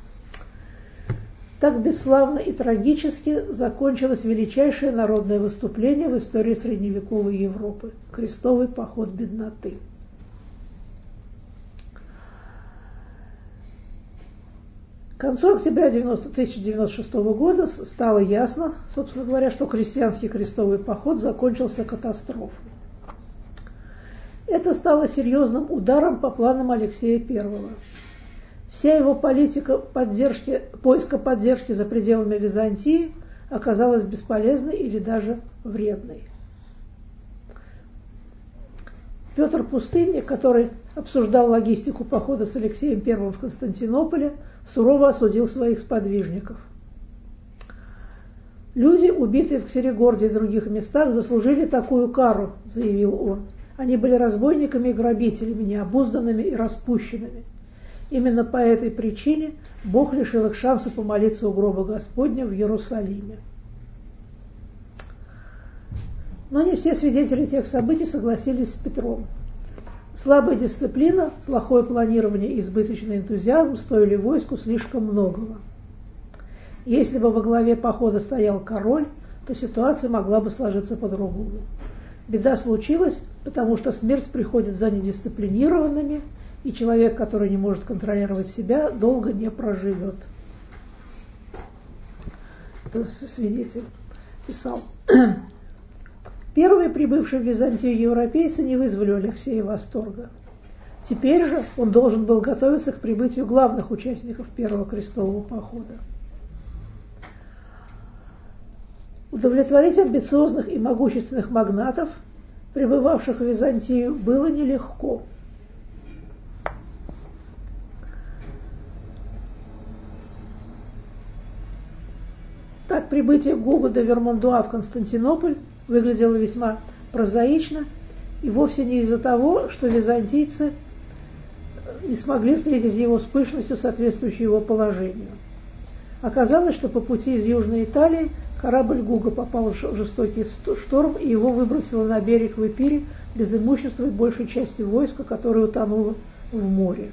Так бесславно и трагически закончилось величайшее народное выступление в истории средневековой Европы – крестовый поход бедноты. К концу октября 1096 года стало ясно, собственно говоря, что крестьянский крестовый поход закончился катастрофой. Это стало серьезным ударом по планам Алексея I. Вся его политика поиска поддержки за пределами Византии оказалась бесполезной или даже вредной. Петр Пустынник, который обсуждал логистику похода с Алексеем I в Константинополе, сурово осудил своих сподвижников. «Люди, убитые в Ксеригорде и других местах, заслужили такую кару», – заявил он. «Они были разбойниками и грабителями, необузданными и распущенными. Именно по этой причине Бог лишил их шанса помолиться у гроба Господня в Иерусалиме». Но не все свидетели тех событий согласились с Петром. Слабая дисциплина, плохое планирование и избыточный энтузиазм стоили войску слишком многого. Если бы во главе похода стоял король, то ситуация могла бы сложиться по-другому. Беда случилась, потому что смерть приходит за недисциплинированными, и человек, который не может контролировать себя, долго не проживет. Это свидетель писал. Первые прибывшие в Византию европейцы не вызвали у Алексея восторга. Теперь же он должен был готовиться к прибытию главных участников первого крестового похода. Удовлетворить амбициозных и могущественных магнатов, прибывавших в Византию, было нелегко. Так прибытие Гуго де Вермандуа в Константинополь выглядело весьма прозаично, и вовсе не из-за того, что византийцы не смогли встретить его с пышностью, соответствующей его положению. Оказалось, что по пути из Южной Италии корабль Гуго попал в жестокий шторм, и его выбросило на берег в Эпире без имущества и большей части войска, которое утонуло в море.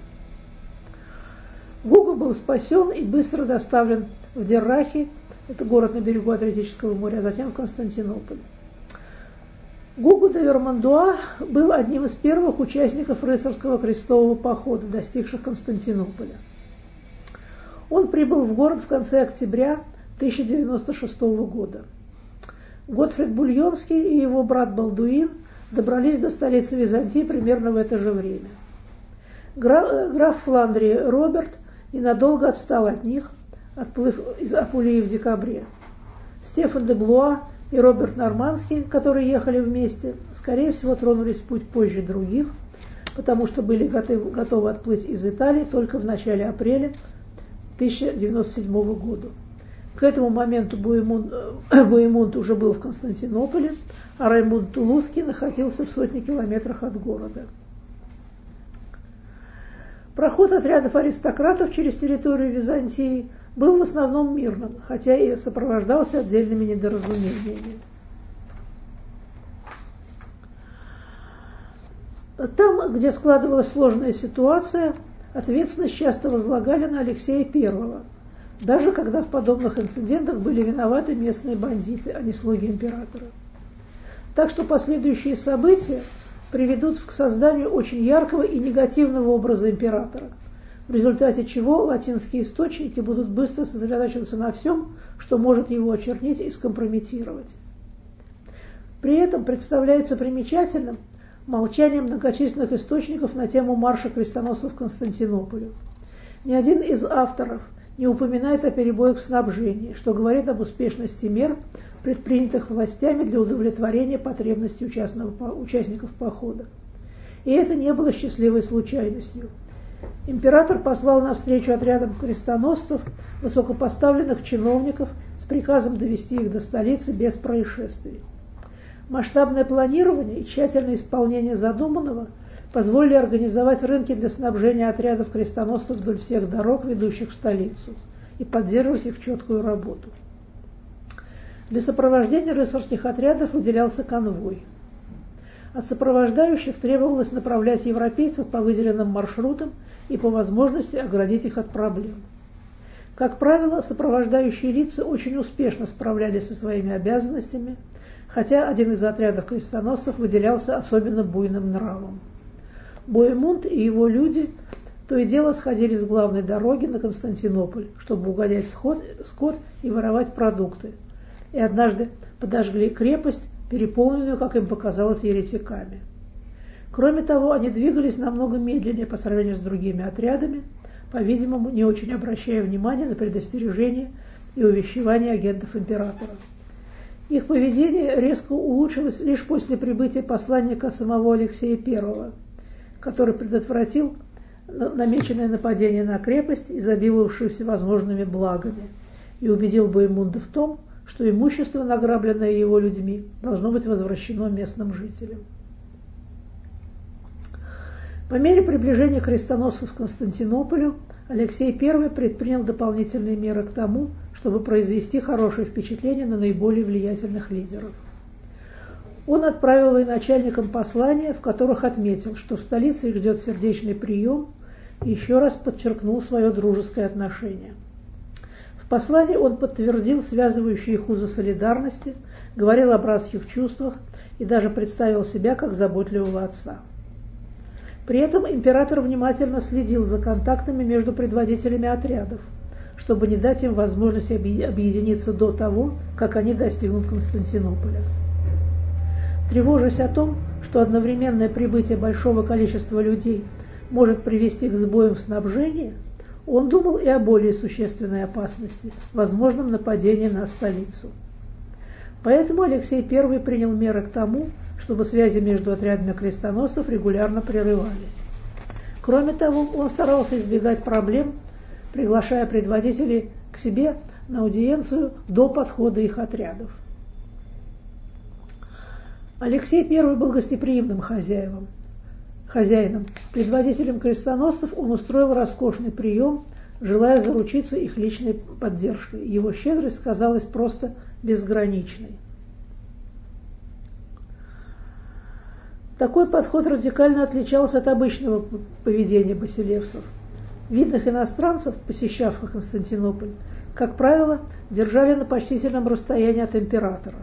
Гуго был спасен и быстро доставлен в Деррахи, это город на берегу Адриатического моря, а затем в Константинополь. Гуго де Вермандуа был одним из первых участников рыцарского крестового похода, достигших Константинополя. Он прибыл в город в конце октября 1096 года. Готфрид Бульонский и его брат Балдуин добрались до столицы Византии примерно в это же время. Граф Фландрии Роберт ненадолго отстал от них, отплыв из Апулии в декабре. Стефан де Блуа и Роберт Нормандский, которые ехали вместе, скорее всего, тронулись в путь позже других, потому что были готовы отплыть из Италии только в начале апреля 1097 года. К этому моменту Боемунд уже был в Константинополе, а Раймунд Тулузский находился в сотне километрах от города. Проход отрядов аристократов через территорию Византии был в основном мирным, хотя и сопровождался отдельными недоразумениями. Там, где складывалась сложная ситуация, ответственность часто возлагали на Алексея I, даже когда в подобных инцидентах были виноваты местные бандиты, а не слуги императора. Так что последующие события приведут к созданию очень яркого и негативного образа императора. в результате чего латинские источники будут быстро сосредотачиваться на всем, что может его очернить и скомпрометировать. При этом представляется примечательным молчание многочисленных источников на тему марша крестоносцев к Константинополю. Ни один из авторов не упоминает о перебоях в снабжении, что говорит об успешности мер, предпринятых властями для удовлетворения потребностей участников похода. И это не было счастливой случайностью. Император послал навстречу отрядам крестоносцев высокопоставленных чиновников с приказом довести их до столицы без происшествий. Масштабное планирование и тщательное исполнение задуманного позволили организовать рынки для снабжения отрядов крестоносцев вдоль всех дорог, ведущих в столицу, и поддерживать их четкую работу. Для сопровождения рыцарских отрядов выделялся конвой. От сопровождающих требовалось направлять европейцев по выделенным маршрутам и по возможности оградить их от проблем. Как правило, сопровождающие лица очень успешно справлялись со своими обязанностями, хотя один из отрядов крестоносцев выделялся особенно буйным нравом. Боемунд и его люди то и дело сходили с главной дороги на Константинополь, чтобы угонять скот и воровать продукты, и однажды подожгли крепость, переполненную, как им показалось, еретиками. Кроме того, они двигались намного медленнее по сравнению с другими отрядами, по-видимому, не очень обращая внимания на предостережения и увещевания агентов императора. Их поведение резко улучшилось лишь после прибытия посланника самого Алексея I, который предотвратил намеченное нападение на крепость, изобиловавшую всевозможными благами, и убедил Боемунда в том, что имущество, награбленное его людьми, должно быть возвращено местным жителям. По мере приближения крестоносцев к Константинополю Алексей I предпринял дополнительные меры к тому, чтобы произвести хорошее впечатление на наиболее влиятельных лидеров. Он отправил военачальникам послания, в которых отметил, что в столице их ждет сердечный прием, и еще раз подчеркнул свое дружеское отношение. В послании он подтвердил связывающие их узы солидарности, говорил о братских чувствах и даже представил себя как заботливого отца. При этом император внимательно следил за контактами между предводителями отрядов, чтобы не дать им возможность объединиться до того, как они достигнут Константинополя. Тревожась о том, что одновременное прибытие большого количества людей может привести к сбоям в снабжении, он думал и о более существенной опасности, возможном нападении на столицу. Поэтому Алексей I принял меры к тому, чтобы связи между отрядами крестоносцев регулярно прерывались. Кроме того, он старался избегать проблем, приглашая предводителей к себе на аудиенцию до подхода их отрядов. Алексей I был гостеприимным хозяином. Предводителям крестоносцев он устроил роскошный прием, желая заручиться их личной поддержкой. Его щедрость казалась просто безграничной. Такой подход радикально отличался от обычного поведения басилевсов. Видных иностранцев, посещавших Константинополь, как правило, держали на почтительном расстоянии от императора.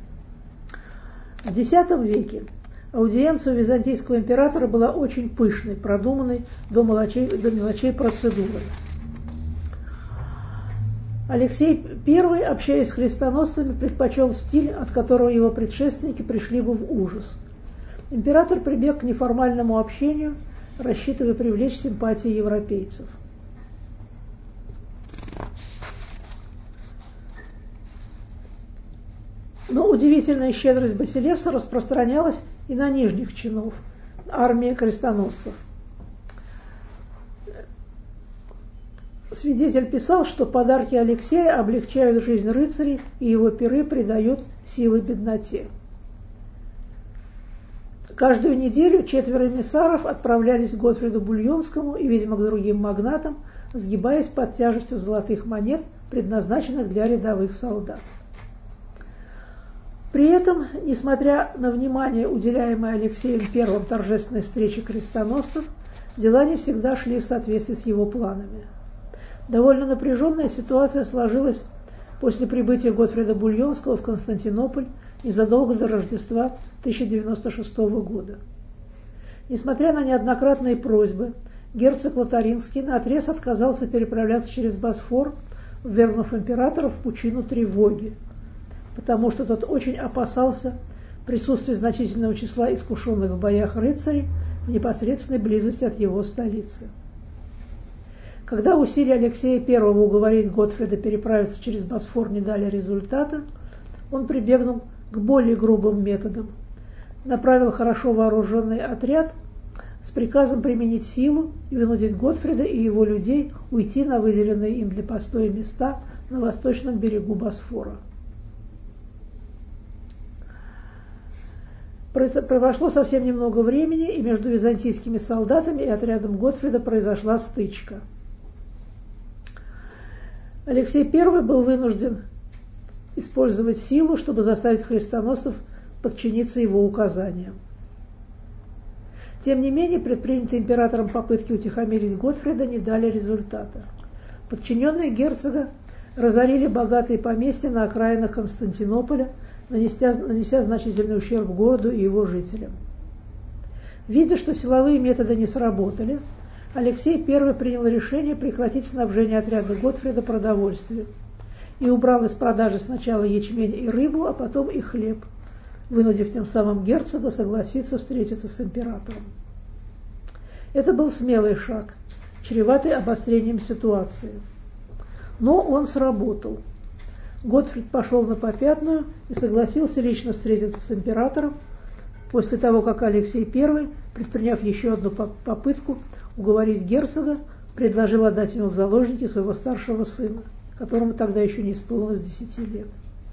В X веке аудиенция у византийского императора была очень пышной, продуманной до мелочей процедурой. Алексей I, общаясь с крестоносцами, предпочел стиль, от которого его предшественники пришли бы в ужас. Император прибег к неформальному общению, рассчитывая привлечь симпатии европейцев. Но удивительная щедрость Басилевса распространялась и на нижних чинов армии крестоносцев. Свидетель писал, что подарки Алексея облегчают жизнь рыцарей, и его пиры придают силы бедноте. Каждую неделю 4 эмиссаров отправлялись к Готфриду Бульонскому и, видимо, к другим магнатам, сгибаясь под тяжестью золотых монет, предназначенных для рядовых солдат. При этом, несмотря на внимание, уделяемое Алексеем I торжественной встрече крестоносцев, дела не всегда шли в соответствии с его планами. Довольно напряженная ситуация сложилась после прибытия Готфрида Бульонского в Константинополь незадолго до Рождества 1096 года. Несмотря на неоднократные просьбы герцог Лотаринский наотрез отказался переправляться через Босфор, ввергнув императора в пучину тревоги, потому что тот очень опасался присутствия значительного числа искушенных в боях рыцарей в непосредственной близости от его столицы. Когда усилия Алексея I уговорить Готфрида переправиться через Босфор не дали результата, он прибегнул к более грубым методам. Направил хорошо вооруженный отряд с приказом применить силу и вынудить Готфрида и его людей уйти на выделенные им для постоя места на восточном берегу Босфора. Прошло совсем немного времени, и между византийскими солдатами и отрядом Готфрида произошла стычка. Алексей I был вынужден использовать силу, чтобы заставить крестоносцев подчиниться его указаниям. Тем не менее, предпринятые императором попытки утихомирить Готфрида не дали результата. Подчиненные герцога разорили богатые поместья на окраинах Константинополя, нанеся значительный ущерб городу и его жителям. Видя, что силовые методы не сработали, Алексей I принял решение прекратить снабжение отряда Готфрида продовольствием и убрал из продажи сначала ячмень и рыбу, а потом и хлеб, вынудив тем самым герцога согласиться встретиться с императором. Это был смелый шаг, чреватый обострением ситуации. Но он сработал. Готфрид пошел на попятную и согласился лично встретиться с императором после того, как Алексей I, предприняв еще одну попытку уговорить герцога, предложил отдать ему в заложники своего старшего сына, которому тогда еще не исполнилось 10 лет.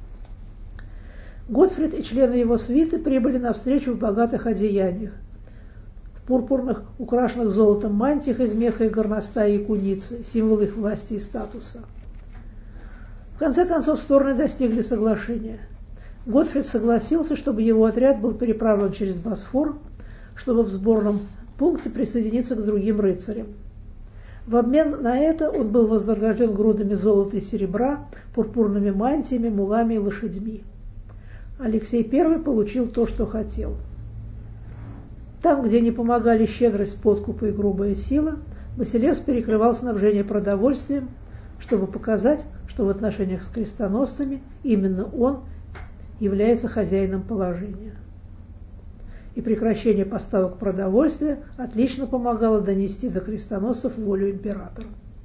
Готфрид и члены его свиты прибыли навстречу в богатых одеяниях, в пурпурных, украшенных золотом мантиях из меха и горностая и куницы, символ их власти и статуса. В конце концов, стороны достигли соглашения. Готфрид согласился, чтобы его отряд был переправлен через Босфор, чтобы в сборном пункте присоединиться к другим рыцарям. В обмен на это он был вознагражден грудами золота и серебра, пурпурными мантиями, мулами и лошадьми. Алексей I получил то, что хотел. Там, где не помогали щедрость, подкупа и грубая сила, Басилевс перекрывал снабжение продовольствием, чтобы показать, что в отношениях с крестоносцами именно он является хозяином положения. И прекращение поставок продовольствия отлично помогало донести до крестоносцев волю императора.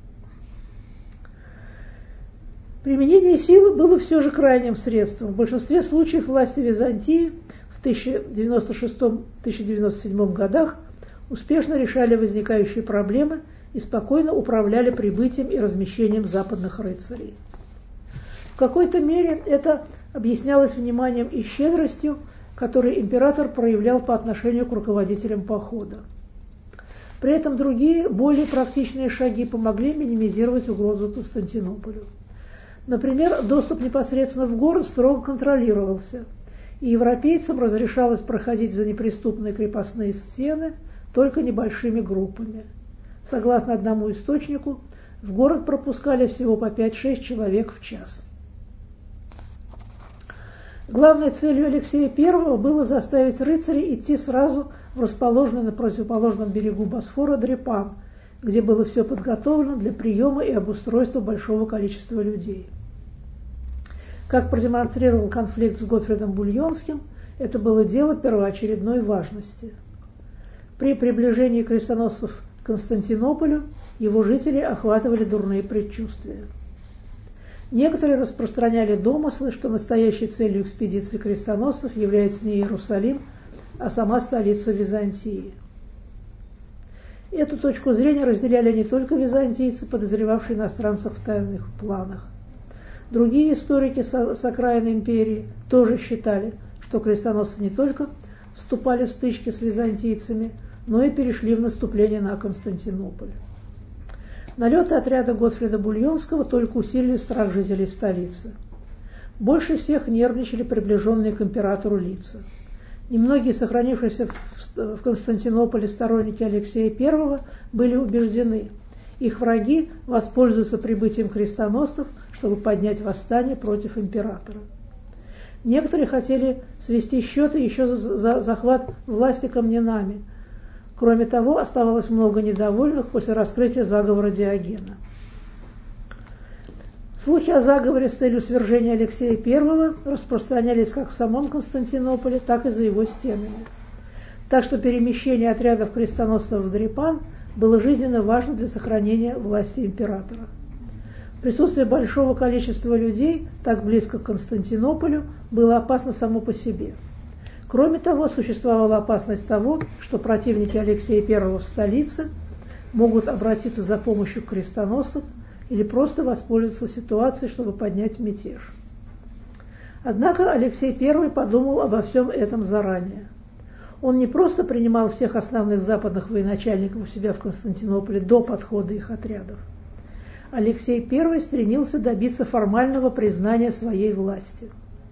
Применение силы было все же крайним средством. В большинстве случаев власти Византии в 1096-1097 годах успешно решали возникающие проблемы и спокойно управляли прибытием и размещением западных рыцарей. В какой-то мере это объяснялось вниманием и щедростью, который император проявлял по отношению к руководителям похода. При этом другие, более практичные шаги помогли минимизировать угрозу Константинополю. Например, доступ непосредственно в город строго контролировался, и европейцам разрешалось проходить за неприступные крепостные стены только небольшими группами. Согласно одному источнику, в город пропускали всего по 5-6 человек в час. Главной целью Алексея I было заставить рыцарей идти сразу в расположенный на противоположном берегу Босфора Дрепан, где было все подготовлено для приема и обустройства большого количества людей. Как продемонстрировал конфликт с Готфридом Бульонским, это было дело первоочередной важности. При приближении крестоносцев к Константинополю его жители охватывали дурные предчувствия. Некоторые распространяли домыслы, что настоящей целью экспедиции крестоносцев является не Иерусалим, а сама столица Византии. Эту точку зрения разделяли не только византийцы, подозревавшие иностранцев в тайных планах. Другие историки с окраин империи тоже считали, что крестоносцы не только вступали в стычки с византийцами, но и перешли в наступление на Константинополь. Налеты отряда Готфрида Бульонского только усилили страх жителей столицы. Больше всех нервничали приближенные к императору лица. Немногие сохранившиеся в Константинополе сторонники Алексея I были убеждены, их враги воспользуются прибытием крестоносцев, чтобы поднять восстание против императора. Некоторые хотели свести счеты еще за захват власти Комненами, Кроме того, оставалось много недовольных после раскрытия заговора Диогена. Слухи о заговоре с целью свержения Алексея I распространялись как в самом Константинополе, так и за его стенами. Так что перемещение отрядов крестоносцев в Дрепан было жизненно важно для сохранения власти императора. Присутствие большого количества людей так близко к Константинополю было опасно само по себе. Кроме того, существовала опасность того, что противники Алексея I в столице могут обратиться за помощью к крестоносцам или просто воспользоваться ситуацией, чтобы поднять мятеж. Однако Алексей I подумал обо всем этом заранее. Он не просто принимал всех основных западных военачальников у себя в Константинополе до подхода их отрядов. Алексей I стремился добиться формального признания своей власти.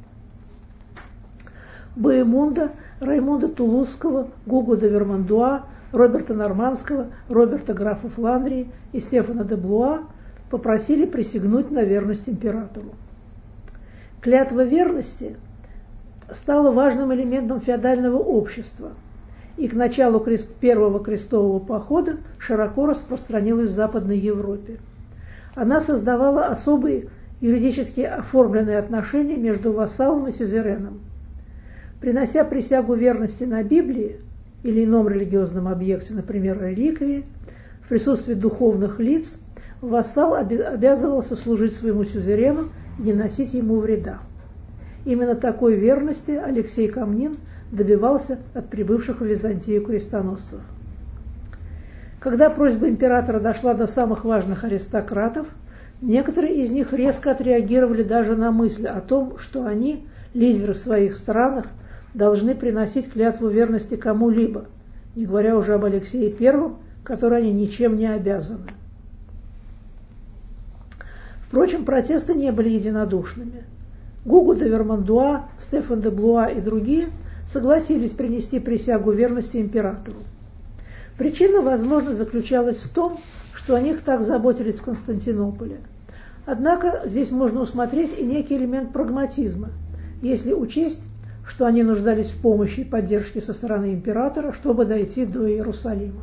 Боемунда, Раймунда Тулузского, Гуго де Вермандуа, Роберта Нормандского, Роберта графа Фландрии и Стефана де Блуа попросили присягнуть на верность императору. Клятва верности стала важным элементом феодального общества и к началу Первого крестового похода широко распространилась в Западной Европе. Она создавала особые юридически оформленные отношения между вассалом и сюзереном. Принося присягу верности на Библии или ином религиозном объекте, например, реликвии, в присутствии духовных лиц, вассал обязывался служить своему сюзерену и не носить ему вреда. Именно такой верности Алексей Комнин добивался от прибывших в Византию крестоносцев. Когда просьба императора дошла до самых важных аристократов, некоторые из них резко отреагировали даже на мысль о том, что они, лидеры в своих странах, должны приносить клятву верности кому-либо, не говоря уже об Алексее I, которой они ничем не обязаны. Впрочем, протесты не были единодушными. Гуго де Вермандуа, Стефан де Блуа и другие согласились принести присягу верности императору. Причина, возможно, заключалась в том, что о них так заботились в Константинополе. Однако здесь можно усмотреть и некий элемент прагматизма, если учесть, что они нуждались в помощи и поддержке со стороны императора, чтобы дойти до Иерусалима.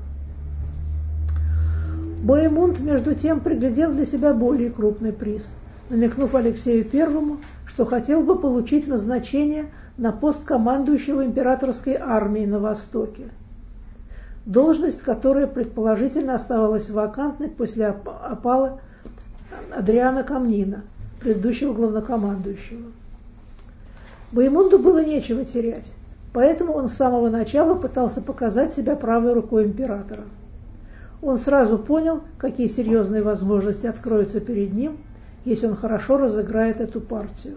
Боемунд, между тем, приглядел для себя более крупный приз, намекнув Алексею I, что хотел бы получить назначение на пост командующего императорской армией на Востоке. Должность, которая предположительно оставалась вакантной после опала Адриана Комнина, предыдущего главнокомандующего. Боемунду было нечего терять, поэтому он с самого начала пытался показать себя правой рукой императора. Он сразу понял, какие серьезные возможности откроются перед ним, если он хорошо разыграет эту партию.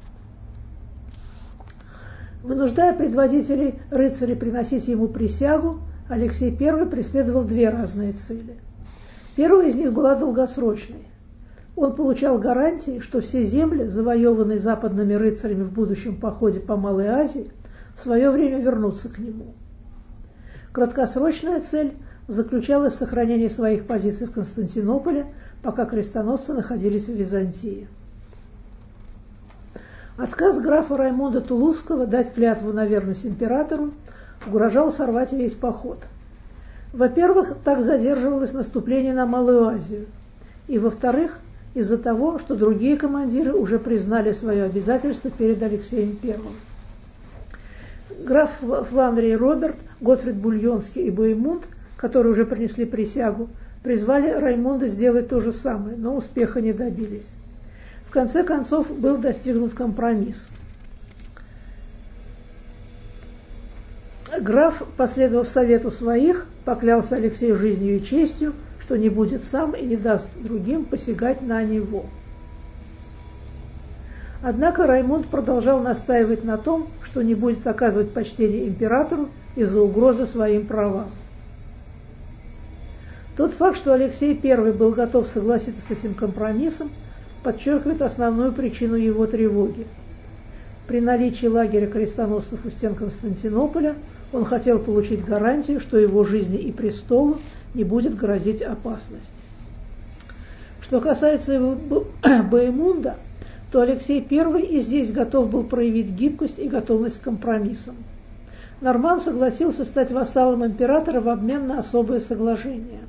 Вынуждая предводителей рыцарей приносить ему присягу, Алексей I преследовал две разные цели. Первая из них была долгосрочной. Он получал гарантии, что все земли, завоеванные западными рыцарями в будущем походе по Малой Азии, в свое время вернутся к нему. Краткосрочная цель заключалась в сохранении своих позиций в Константинополе, пока крестоносцы находились в Византии. Отказ графа Раймунда Тулузского дать клятву на верность императору угрожал сорвать весь поход. Во-первых, так задерживалось наступление на Малую Азию, и, во-вторых, из-за того, что другие командиры уже признали свое обязательство перед Алексеем I. Граф Фландрии Роберт, Готфрид Бульонский и Боемунд, которые уже принесли присягу, призвали Раймунда сделать то же самое, но успеха не добились. В конце концов был достигнут компромисс. Граф, последовав совету своих, поклялся Алексею жизнью и честью, что не будет сам и не даст другим посягать на него. Однако Раймунд продолжал настаивать на том, что не будет оказывать почтение императору из-за угрозы своим правам. Тот факт, что Алексей I был готов согласиться с этим компромиссом, подчеркивает основную причину его тревоги. При наличии лагеря крестоносцев у стен Константинополя он хотел получить гарантию, что его жизни и престолу не будет грозить опасность. Что касается его Боемунда, то Алексей I и здесь готов был проявить гибкость и готовность к компромиссам. Норман согласился стать вассалом императора в обмен на особое соглашение.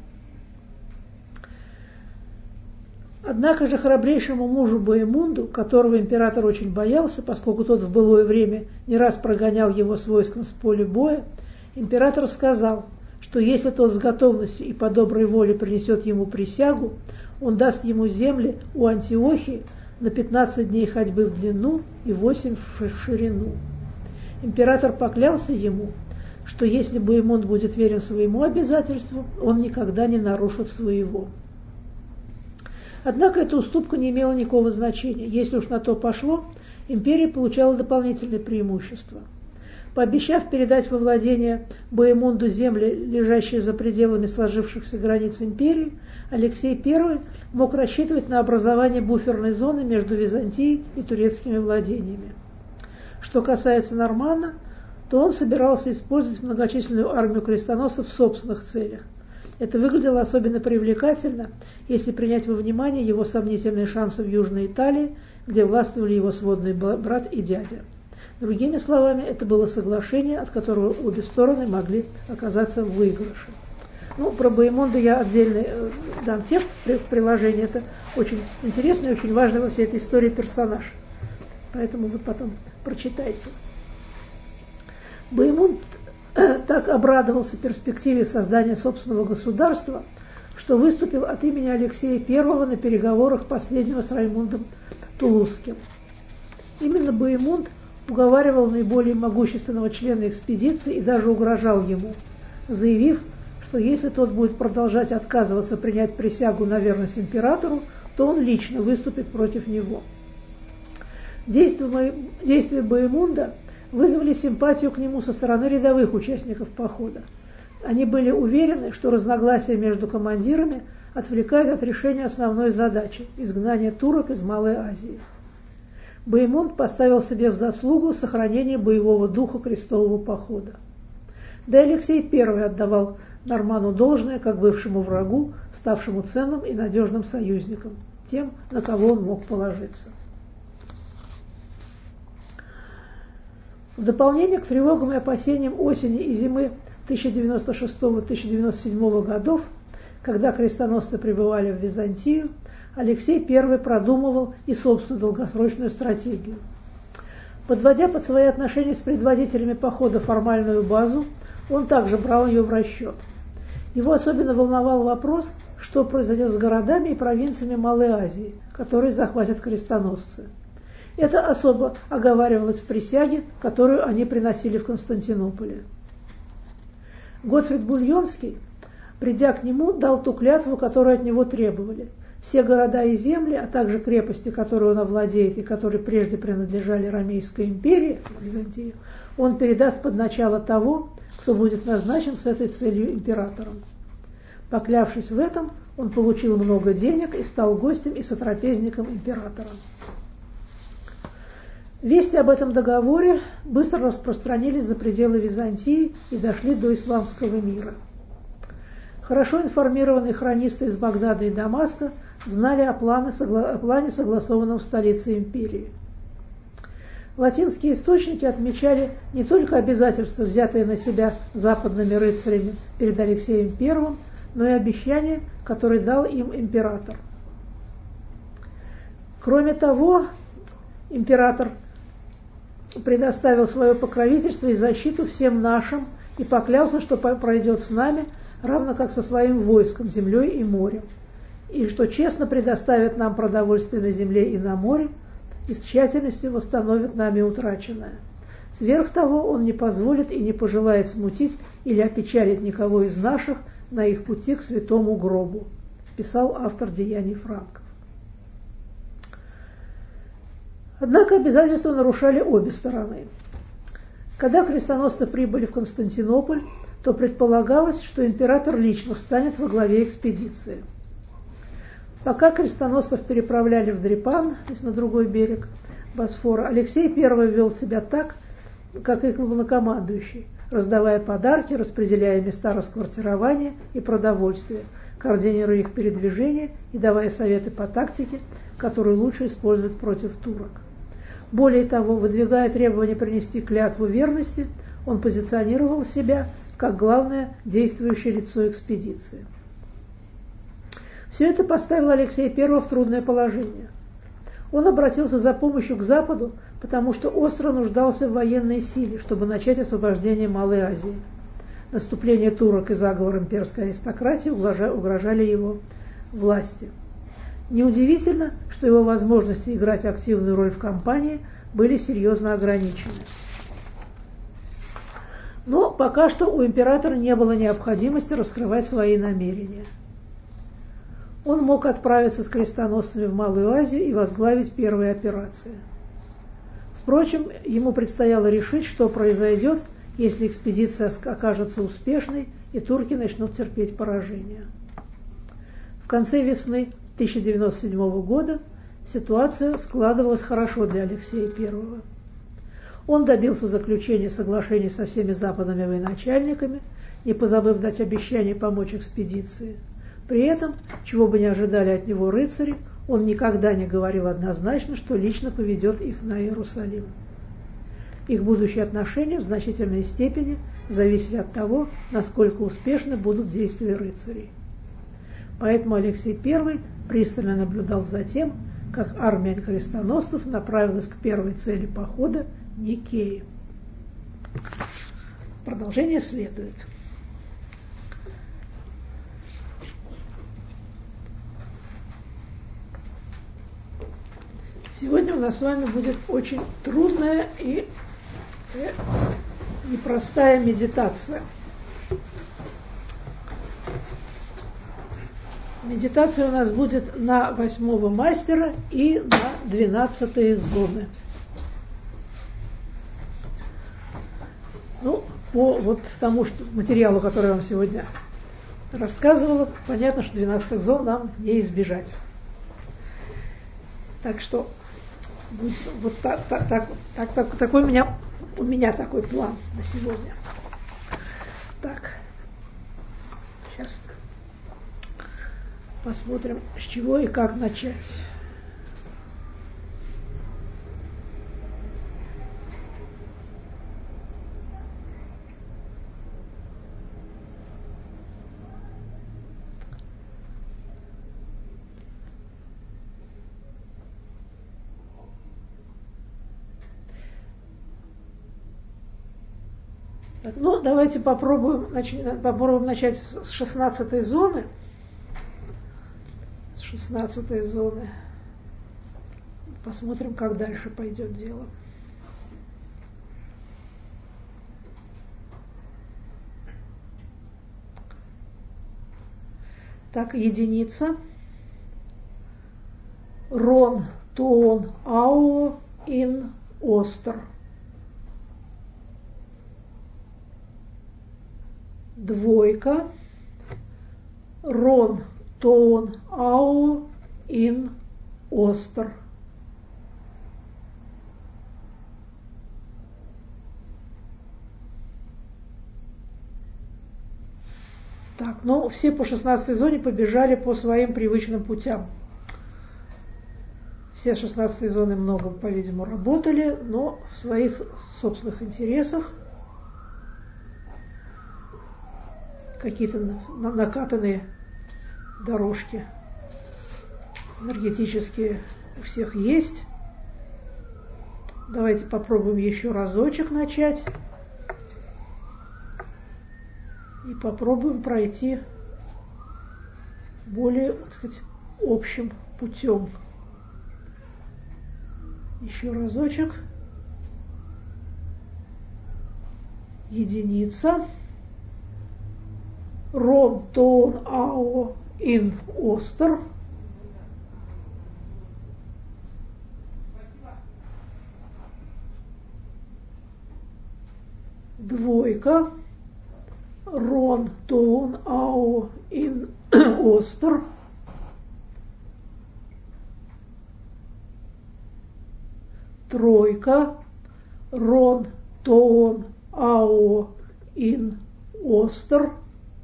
Однако же храбрейшему мужу Боемунду, которого император очень боялся, поскольку тот в былое время не раз прогонял его с войском с поля боя, император сказал, что если тот с готовностью и по доброй воле принесет ему присягу, он даст ему земли у Антиохии на 15 дней ходьбы в длину и 8 в ширину. Император поклялся ему, что если Боемунд будет верен своему обязательству, он никогда не нарушит своего. Однако эта уступка не имела никакого значения. Если уж на то пошло, империя получала дополнительные преимущества. Пообещав передать во владение Боемунду земли, лежащие за пределами сложившихся границ империи, Алексей I мог рассчитывать на образование буферной зоны между Византией и турецкими владениями. Что касается Нормана, то он собирался использовать многочисленную армию крестоносцев в собственных целях. Это выглядело особенно привлекательно, если принять во внимание его сомнительные шансы в Южной Италии, где властвовали его сводный брат и дядя. Другими словами, это было соглашение, от которого обе стороны могли оказаться в выигрыше. Про Боемунда я отдельно дам текст в приложении. Это очень интересный и очень важный во всей этой истории персонаж. Поэтому вы потом прочитайте. Боемунд так обрадовался перспективе создания собственного государства, что выступил от имени Алексея I на переговорах последнего с Раймундом Тулузским. Именно Боемунд уговаривал наиболее могущественного члена экспедиции и даже угрожал ему, заявив, что если тот будет продолжать отказываться принять присягу на верность императору, то он лично выступит против него. Действия Боемунда вызвали симпатию к нему со стороны рядовых участников похода. Они были уверены, что разногласия между командирами отвлекают от решения основной задачи – изгнания турок из Малой Азии. Боемунд поставил себе в заслугу сохранение боевого духа крестового похода. Да и Алексей I отдавал Норману должное как бывшему врагу, ставшему ценным и надежным союзником, тем, на кого он мог положиться. В дополнение к тревогам и опасениям осени и зимы 1096-1097 годов, когда крестоносцы прибывали в Византию, Алексей I продумывал и собственную долгосрочную стратегию. Подводя под свои отношения с предводителями похода формальную базу, он также брал ее в расчет. Его особенно волновал вопрос, что произойдет с городами и провинциями Малой Азии, которые захватят крестоносцы. Это особо оговаривалось в присяге, которую они приносили в Константинополе. Готфрид Бульонский, придя к нему, дал ту клятву, которую от него требовали. Все города и земли, а также крепости, которые он овладеет и которые прежде принадлежали Ромейской империи, Византии, он передаст под начало того, кто будет назначен с этой целью императором. Поклявшись в этом, он получил много денег и стал гостем и сотрапезником императора. Вести об этом договоре быстро распространились за пределы Византии и дошли до исламского мира. Хорошо информированные хронисты из Багдада и Дамаска знали о плане, согласованном в столице империи. Латинские источники отмечали не только обязательства, взятые на себя западными рыцарями перед Алексеем I, но и обещания, которые дал им император. Кроме того, император предоставил свое покровительство и защиту всем нашим и поклялся, что пройдет с нами, равно как со своим войском, землей и морем, и что честно предоставит нам продовольствие на земле и на море, и с тщательностью восстановит нами утраченное. Сверх того, он не позволит и не пожелает смутить или опечалить никого из наших на их пути к святому гробу, писал автор «Деяний франков». Однако обязательства нарушали обе стороны. Когда крестоносцы прибыли в Константинополь, то предполагалось, что император лично встанет во главе экспедиции. Пока крестоносцев переправляли в Дрепан, то есть на другой берег Босфора, Алексей I вел себя так, как и главнокомандующий, раздавая подарки, распределяя места расквартирования и продовольствия, координируя их передвижение и давая советы по тактике, которую лучше использовать против турок. Более того, выдвигая требование принести клятву верности, Он позиционировал себя как главное действующее лицо экспедиции. Все это поставило Алексея I в трудное положение. Он обратился за помощью к Западу, потому что остро нуждался в военной силе, чтобы начать освобождение Малой Азии. Наступление турок и заговор имперской аристократии угрожали его власти. Неудивительно, что его возможности играть активную роль в кампании были серьезно ограничены. Но пока что у императора не было необходимости раскрывать свои намерения. Он мог отправиться с крестоносцами в Малую Азию и возглавить первые операции. Впрочем, ему предстояло решить, что произойдет, если экспедиция окажется успешной и турки начнут терпеть поражение. В конце весны 1097 года ситуация складывалась хорошо для Алексея I. Он добился заключения соглашений со всеми западными военачальниками, не позабыв дать обещание помочь экспедиции. При этом, чего бы ни ожидали от него рыцари, он никогда не говорил однозначно, что лично поведет их на Иерусалим. Их будущие отношения в значительной степени зависели от того, насколько успешны будут действия рыцарей. Поэтому Алексей I пристально наблюдал за тем, как армия крестоносцев направилась к первой цели похода – Никее. Продолжение следует. Сегодня у нас с вами будет очень трудная и непростая медитация. Медитация у нас будет на 8-го мастера и на 12-е зоны. Ну, по вот тому материалу, который я вам сегодня рассказывала, понятно, что 12-х зон нам не избежать. Так что вот такой у меня такой план на сегодня. Так, сейчас посмотрим, с чего и как начать. Так, ну, давайте попробуем начать с 16-й зоны. С 16-й зоны. Посмотрим, как дальше пойдет дело. Так, единица. Рон, Тон, Ао, Ин, Остер. Двойка. Рон, Тон, Ао, Ин, Остер. Так, ну все по 16-й зоне побежали по своим привычным путям. Все 16-й зоны много, по-видимому, работали, но в своих собственных интересах. Какие-то накатанные дорожки энергетические у всех есть. Давайте попробуем еще разочек начать. И попробуем пройти более, так сказать, общим путем. Еще разочек. Единица. Рон, Тон, Ао, Ин, Остер. Двойка. Рон, Тон, Ао, Ин, Остер. Тройка. Рон, Тон, Ао, Ин, Остер.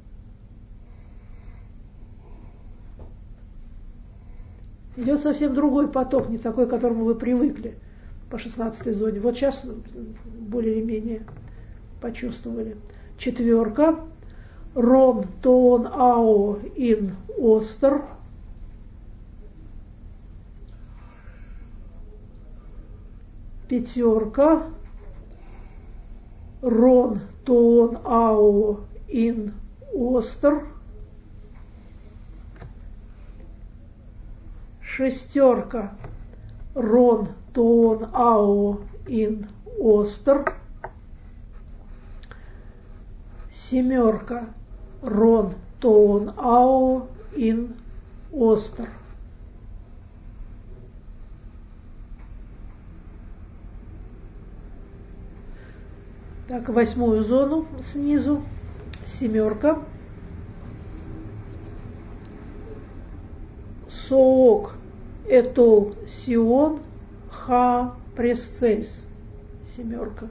Идет совсем другой поток, не такой, к которому вы привыкли по 16-й зоне. Вот сейчас более или менее почувствовали. Четверка. Рон, тон, ао, ин, остер. Пятерка. Рон, тон, ао, ин, остер. Шестерка. Рон, тон, ао, ин, остер. Семерка. Рон, тон, ао, ин, остер. Так, восьмую зону снизу. Семерка. Соок, этол, сион, ха, пресцельс. Семерка.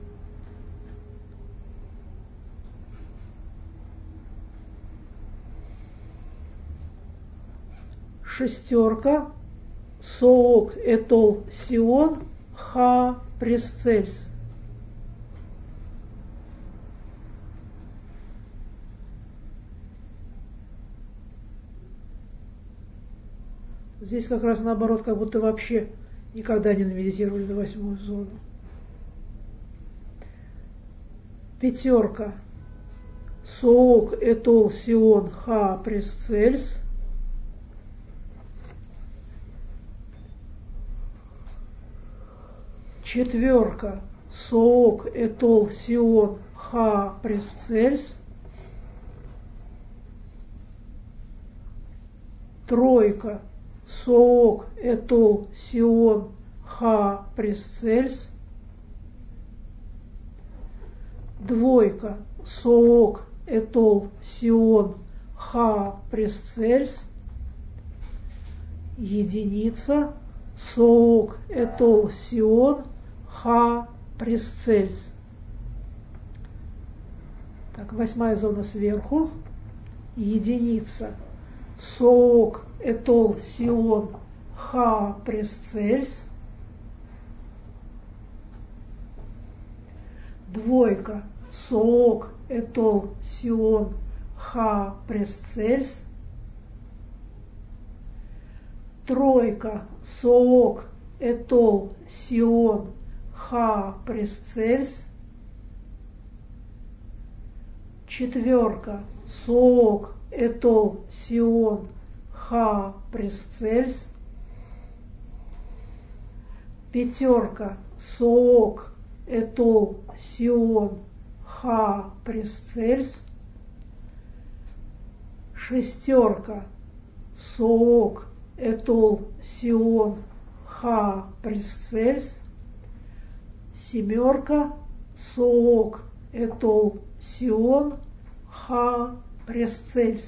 Шестерка. Соок, этол, сион, ха, пресцельс. Здесь как раз наоборот, как будто вообще никогда не намедитировали на восьмую зону. Пятерка. Соок, этол, сион, ха, пресцельс. Четверка. Соок, этол, сион, ха, пресцельс. Тройка. Соок, этол, сион, ха, пресцельс. Двойка. Соок, этол, сион, ха, пресцельс. Единица. Соок, этол, сион, ха, пресцельс. Так, восьмая зона сверху. Единица. Соок, этол, сион, ха, пресцельс. Двойка. Соок, этол, сион, ха, пресцельс. Тройка. Соок, этол, сион, ха, пресцельс. Четверка. Соок, этол, сион, ха, пресцельс. Пятерка. Соок, этол, сион, ха, пресцельс. Шестерка. Соок, этол, сион, ха, пресцельс. Семерка. Соок, этол, сион, ха, пресцельс.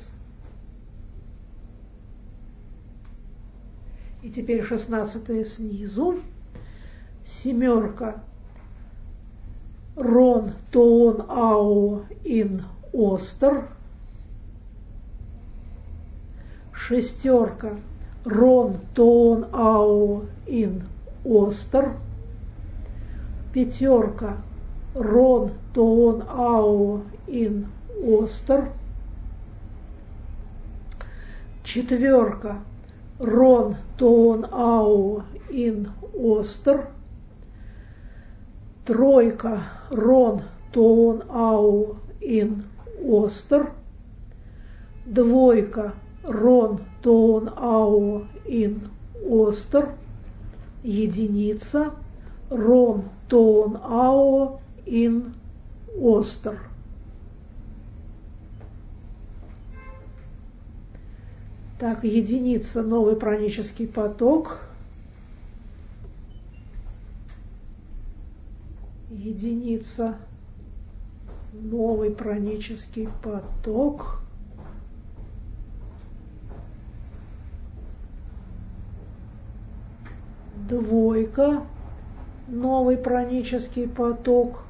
И теперь 16 снизу. Семерка. Рон, тон, ао, ин, остер. Шестерка. Рон, тон, ао, ин, остер. Пятерка. Рон, тон, ао, ин, остер. Четверка. Рон, тон, ао, ин, остер. Тройка. Рон, тон, ао, ин, остер. Двойка. Рон, тон, ао, ин, остер. Единица. Рон, тон, ао, ин, остер. Так, единица, новый пранический поток. Единица, новый пранический поток. Двойка, новый пранический поток.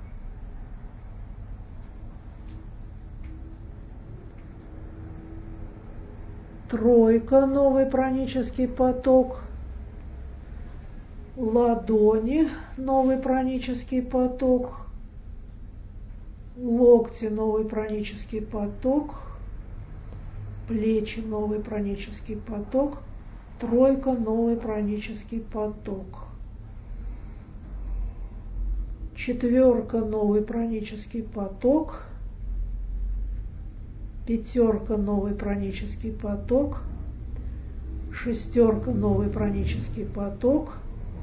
Тройка, новый пранический поток. Ладони, новый пранический поток. локти, новый пранический поток, плечи, новый пранический поток, тройка, новый пранический поток, четверка, новый пранический поток, пятерка, новый пранический поток, шестерка, новый пранический поток,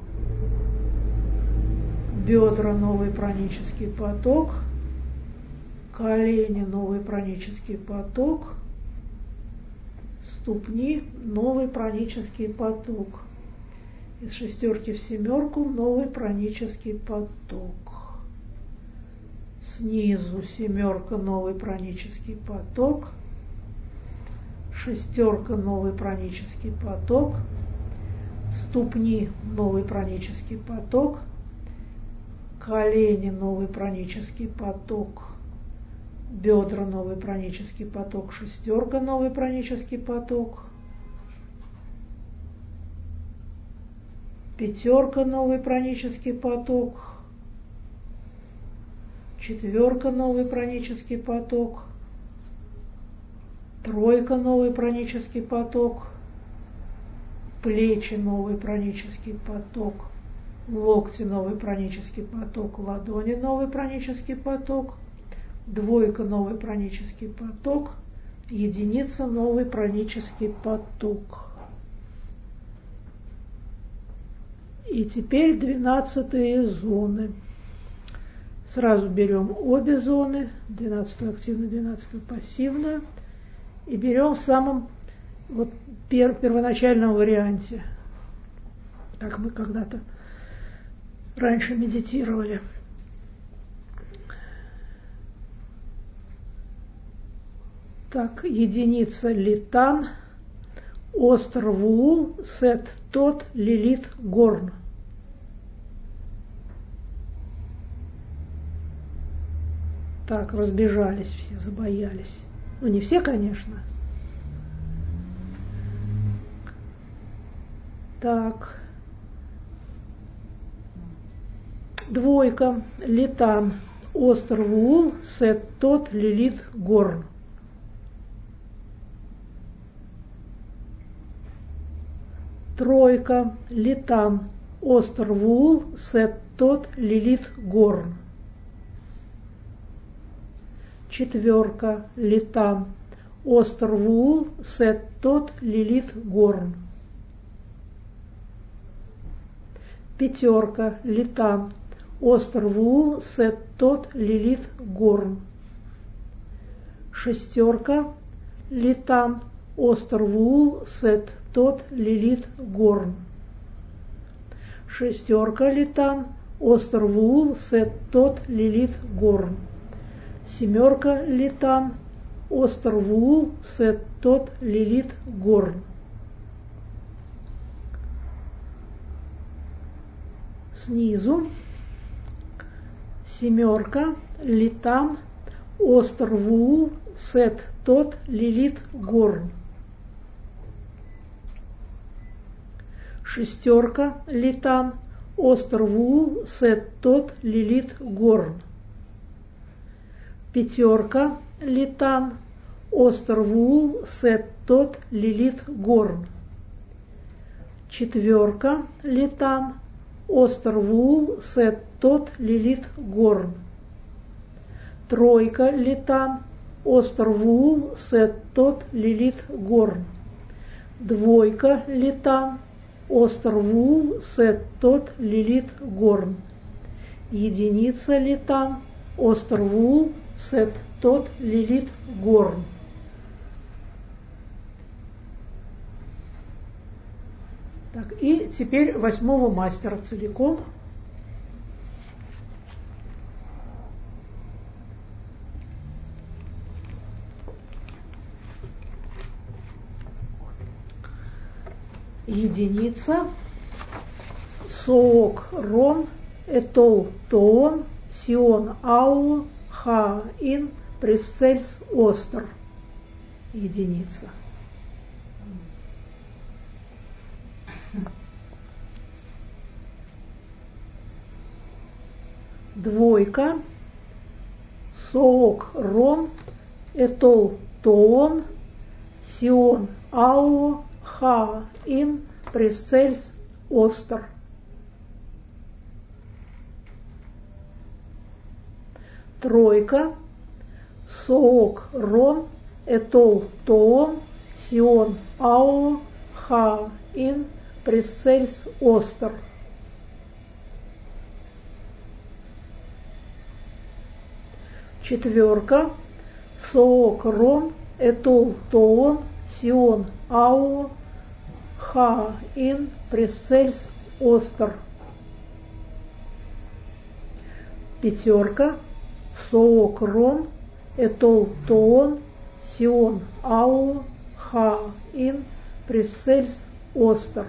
бедра, новый пранический поток, колени, новый пранический поток, ступни, новый пранический поток. Из шестерки в семерку новый пранический поток. Снизу семерка, новый пранический поток, шестерка, новый пранический поток, ступни, новый пранический поток, колени, новый пранический поток, бедра, новый пранический поток, шестерка, новый пранический поток, пятерка, новый пранический поток, четверка, новый пранический поток, тройка, новый пранический поток, плечи, новый пранический поток, локти, новый пранический поток, ладони, новый пранический поток, двойка, новый пранический поток, единица, новый пранический поток. И теперь 12 зоны. Сразу берем обе зоны, 12-ю активную, 12-ю пассивную, и берем в самом первоначальном варианте, как мы когда-то раньше медитировали. Так, единица Литан, остров Вуул, Сет Тот, Лилит, Горн. Так, разбежались все, забоялись. Ну, не все, конечно. Так. Двойка, Литан, остров Вуул, Сет Тот, Лилит, Горн. Тройка, Литан, остров Вуул, Сет Тот, Лилит, Горн. Четверка, Литан, остров Вуул, Сет Тот, Лилит, Горн. Пятерка, Литан, остров Вуул, Сет Тот, Лилит, Горн. Шестерка, Литан, остров Вуул, Сет Тот, Лилит, Горн. Шестерка, Литан, остров Вуул, Сет Тот, Лилит, Горн. Семерка, Литан, остров Вуул, Сет Тот, Лилит, Горн. Снизу семерка, Литан, остров Вуул, Сет Тот, Лилит, Горн. Шестерка, Литан, остров Вуул, Сет Тот, Лилит, Горн. Пятерка, Литан, остров Вуул, Сет Тот, Лилит, Горн. Четверка, Литан, остров Вуул, Сет Тот, Лилит, Горн. Тройка, Литан, остров Вуул, Сет Тот, Лилит, Горн. Двойка, Литан, остров Вуул, Сет Тот, Лилит, Горн. Единица, Литан, остров Вуул, Сет Тот, Лилит, Горн. Так, и теперь 8-го мастера целиком. Единица, Соок Рон, Этол Тоон, Сион Ау, Ха Ин, Пресцельс Остр. Единица. Двойка, Соок Рон, Этол Тоон, Сион Ао, Ха Ин, Пресцельс Остер. Тройка. Соок Рон, Этол Тоон, Сион Ао, Ха Ин, Пресцельс Остер. Четверка. Соок Рон, Этол Тоон, Сион Ао, Ха Ин, Пресцельс Остер. Пятерка. Соок Рон, Этол Тоон, Сион Ао, Ха Ин, Пресцельс Остер.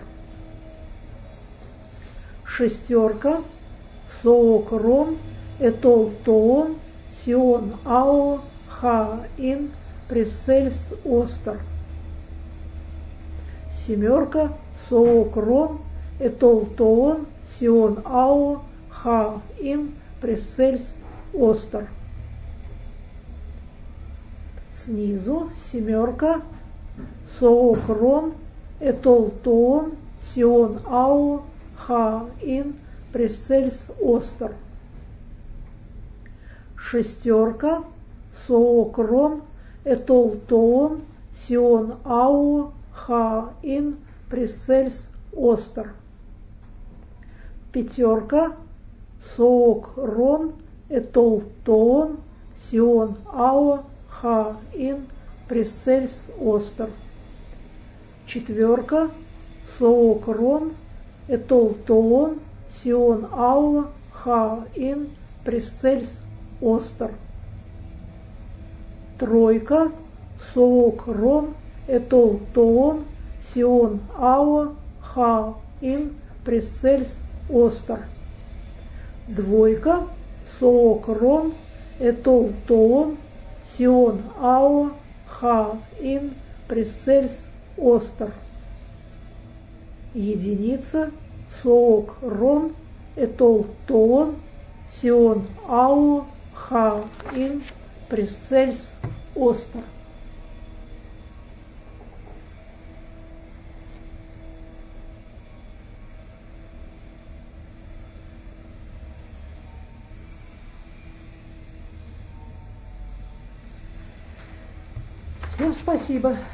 Шестерка. Соок Рон, Этол Тоон, Сион Ао, Ха Ин, Пресцельс Остер. Семерка. Соок Рон, Этол Тоон, Сион Ао, Ха Ин, Пресцельс Остер. Снизу семерка. Соок Рон, Этол Тоон, Сион Ао, Ха Ин, Пресцельс Остер. Шестерка. Соок Рон, Этол Тоон, Сион Ао, Ха Ин, Пресцельс Остер. Пятерка. Соок Рон, Этол Тоон, Сион Ао, Ха Ин, Пресцельс Остер. Четверка. Соок Рон, Этол Тоон, Сион Ао, Ха Ин, Пресцельс Остер. Тройка. Соок Рон, Этол Тоон, Сион Ао, Ха Ин, Пресцельс Остер. Двойка. Соок Рон, Этол Тоон, Сион Ао, Ха Ин, Пресцельс Остер. Единица. Соок Рон, Этол Тоон, Сион Ао, Ха Ин, Пресцельс Остер. Всем спасибо.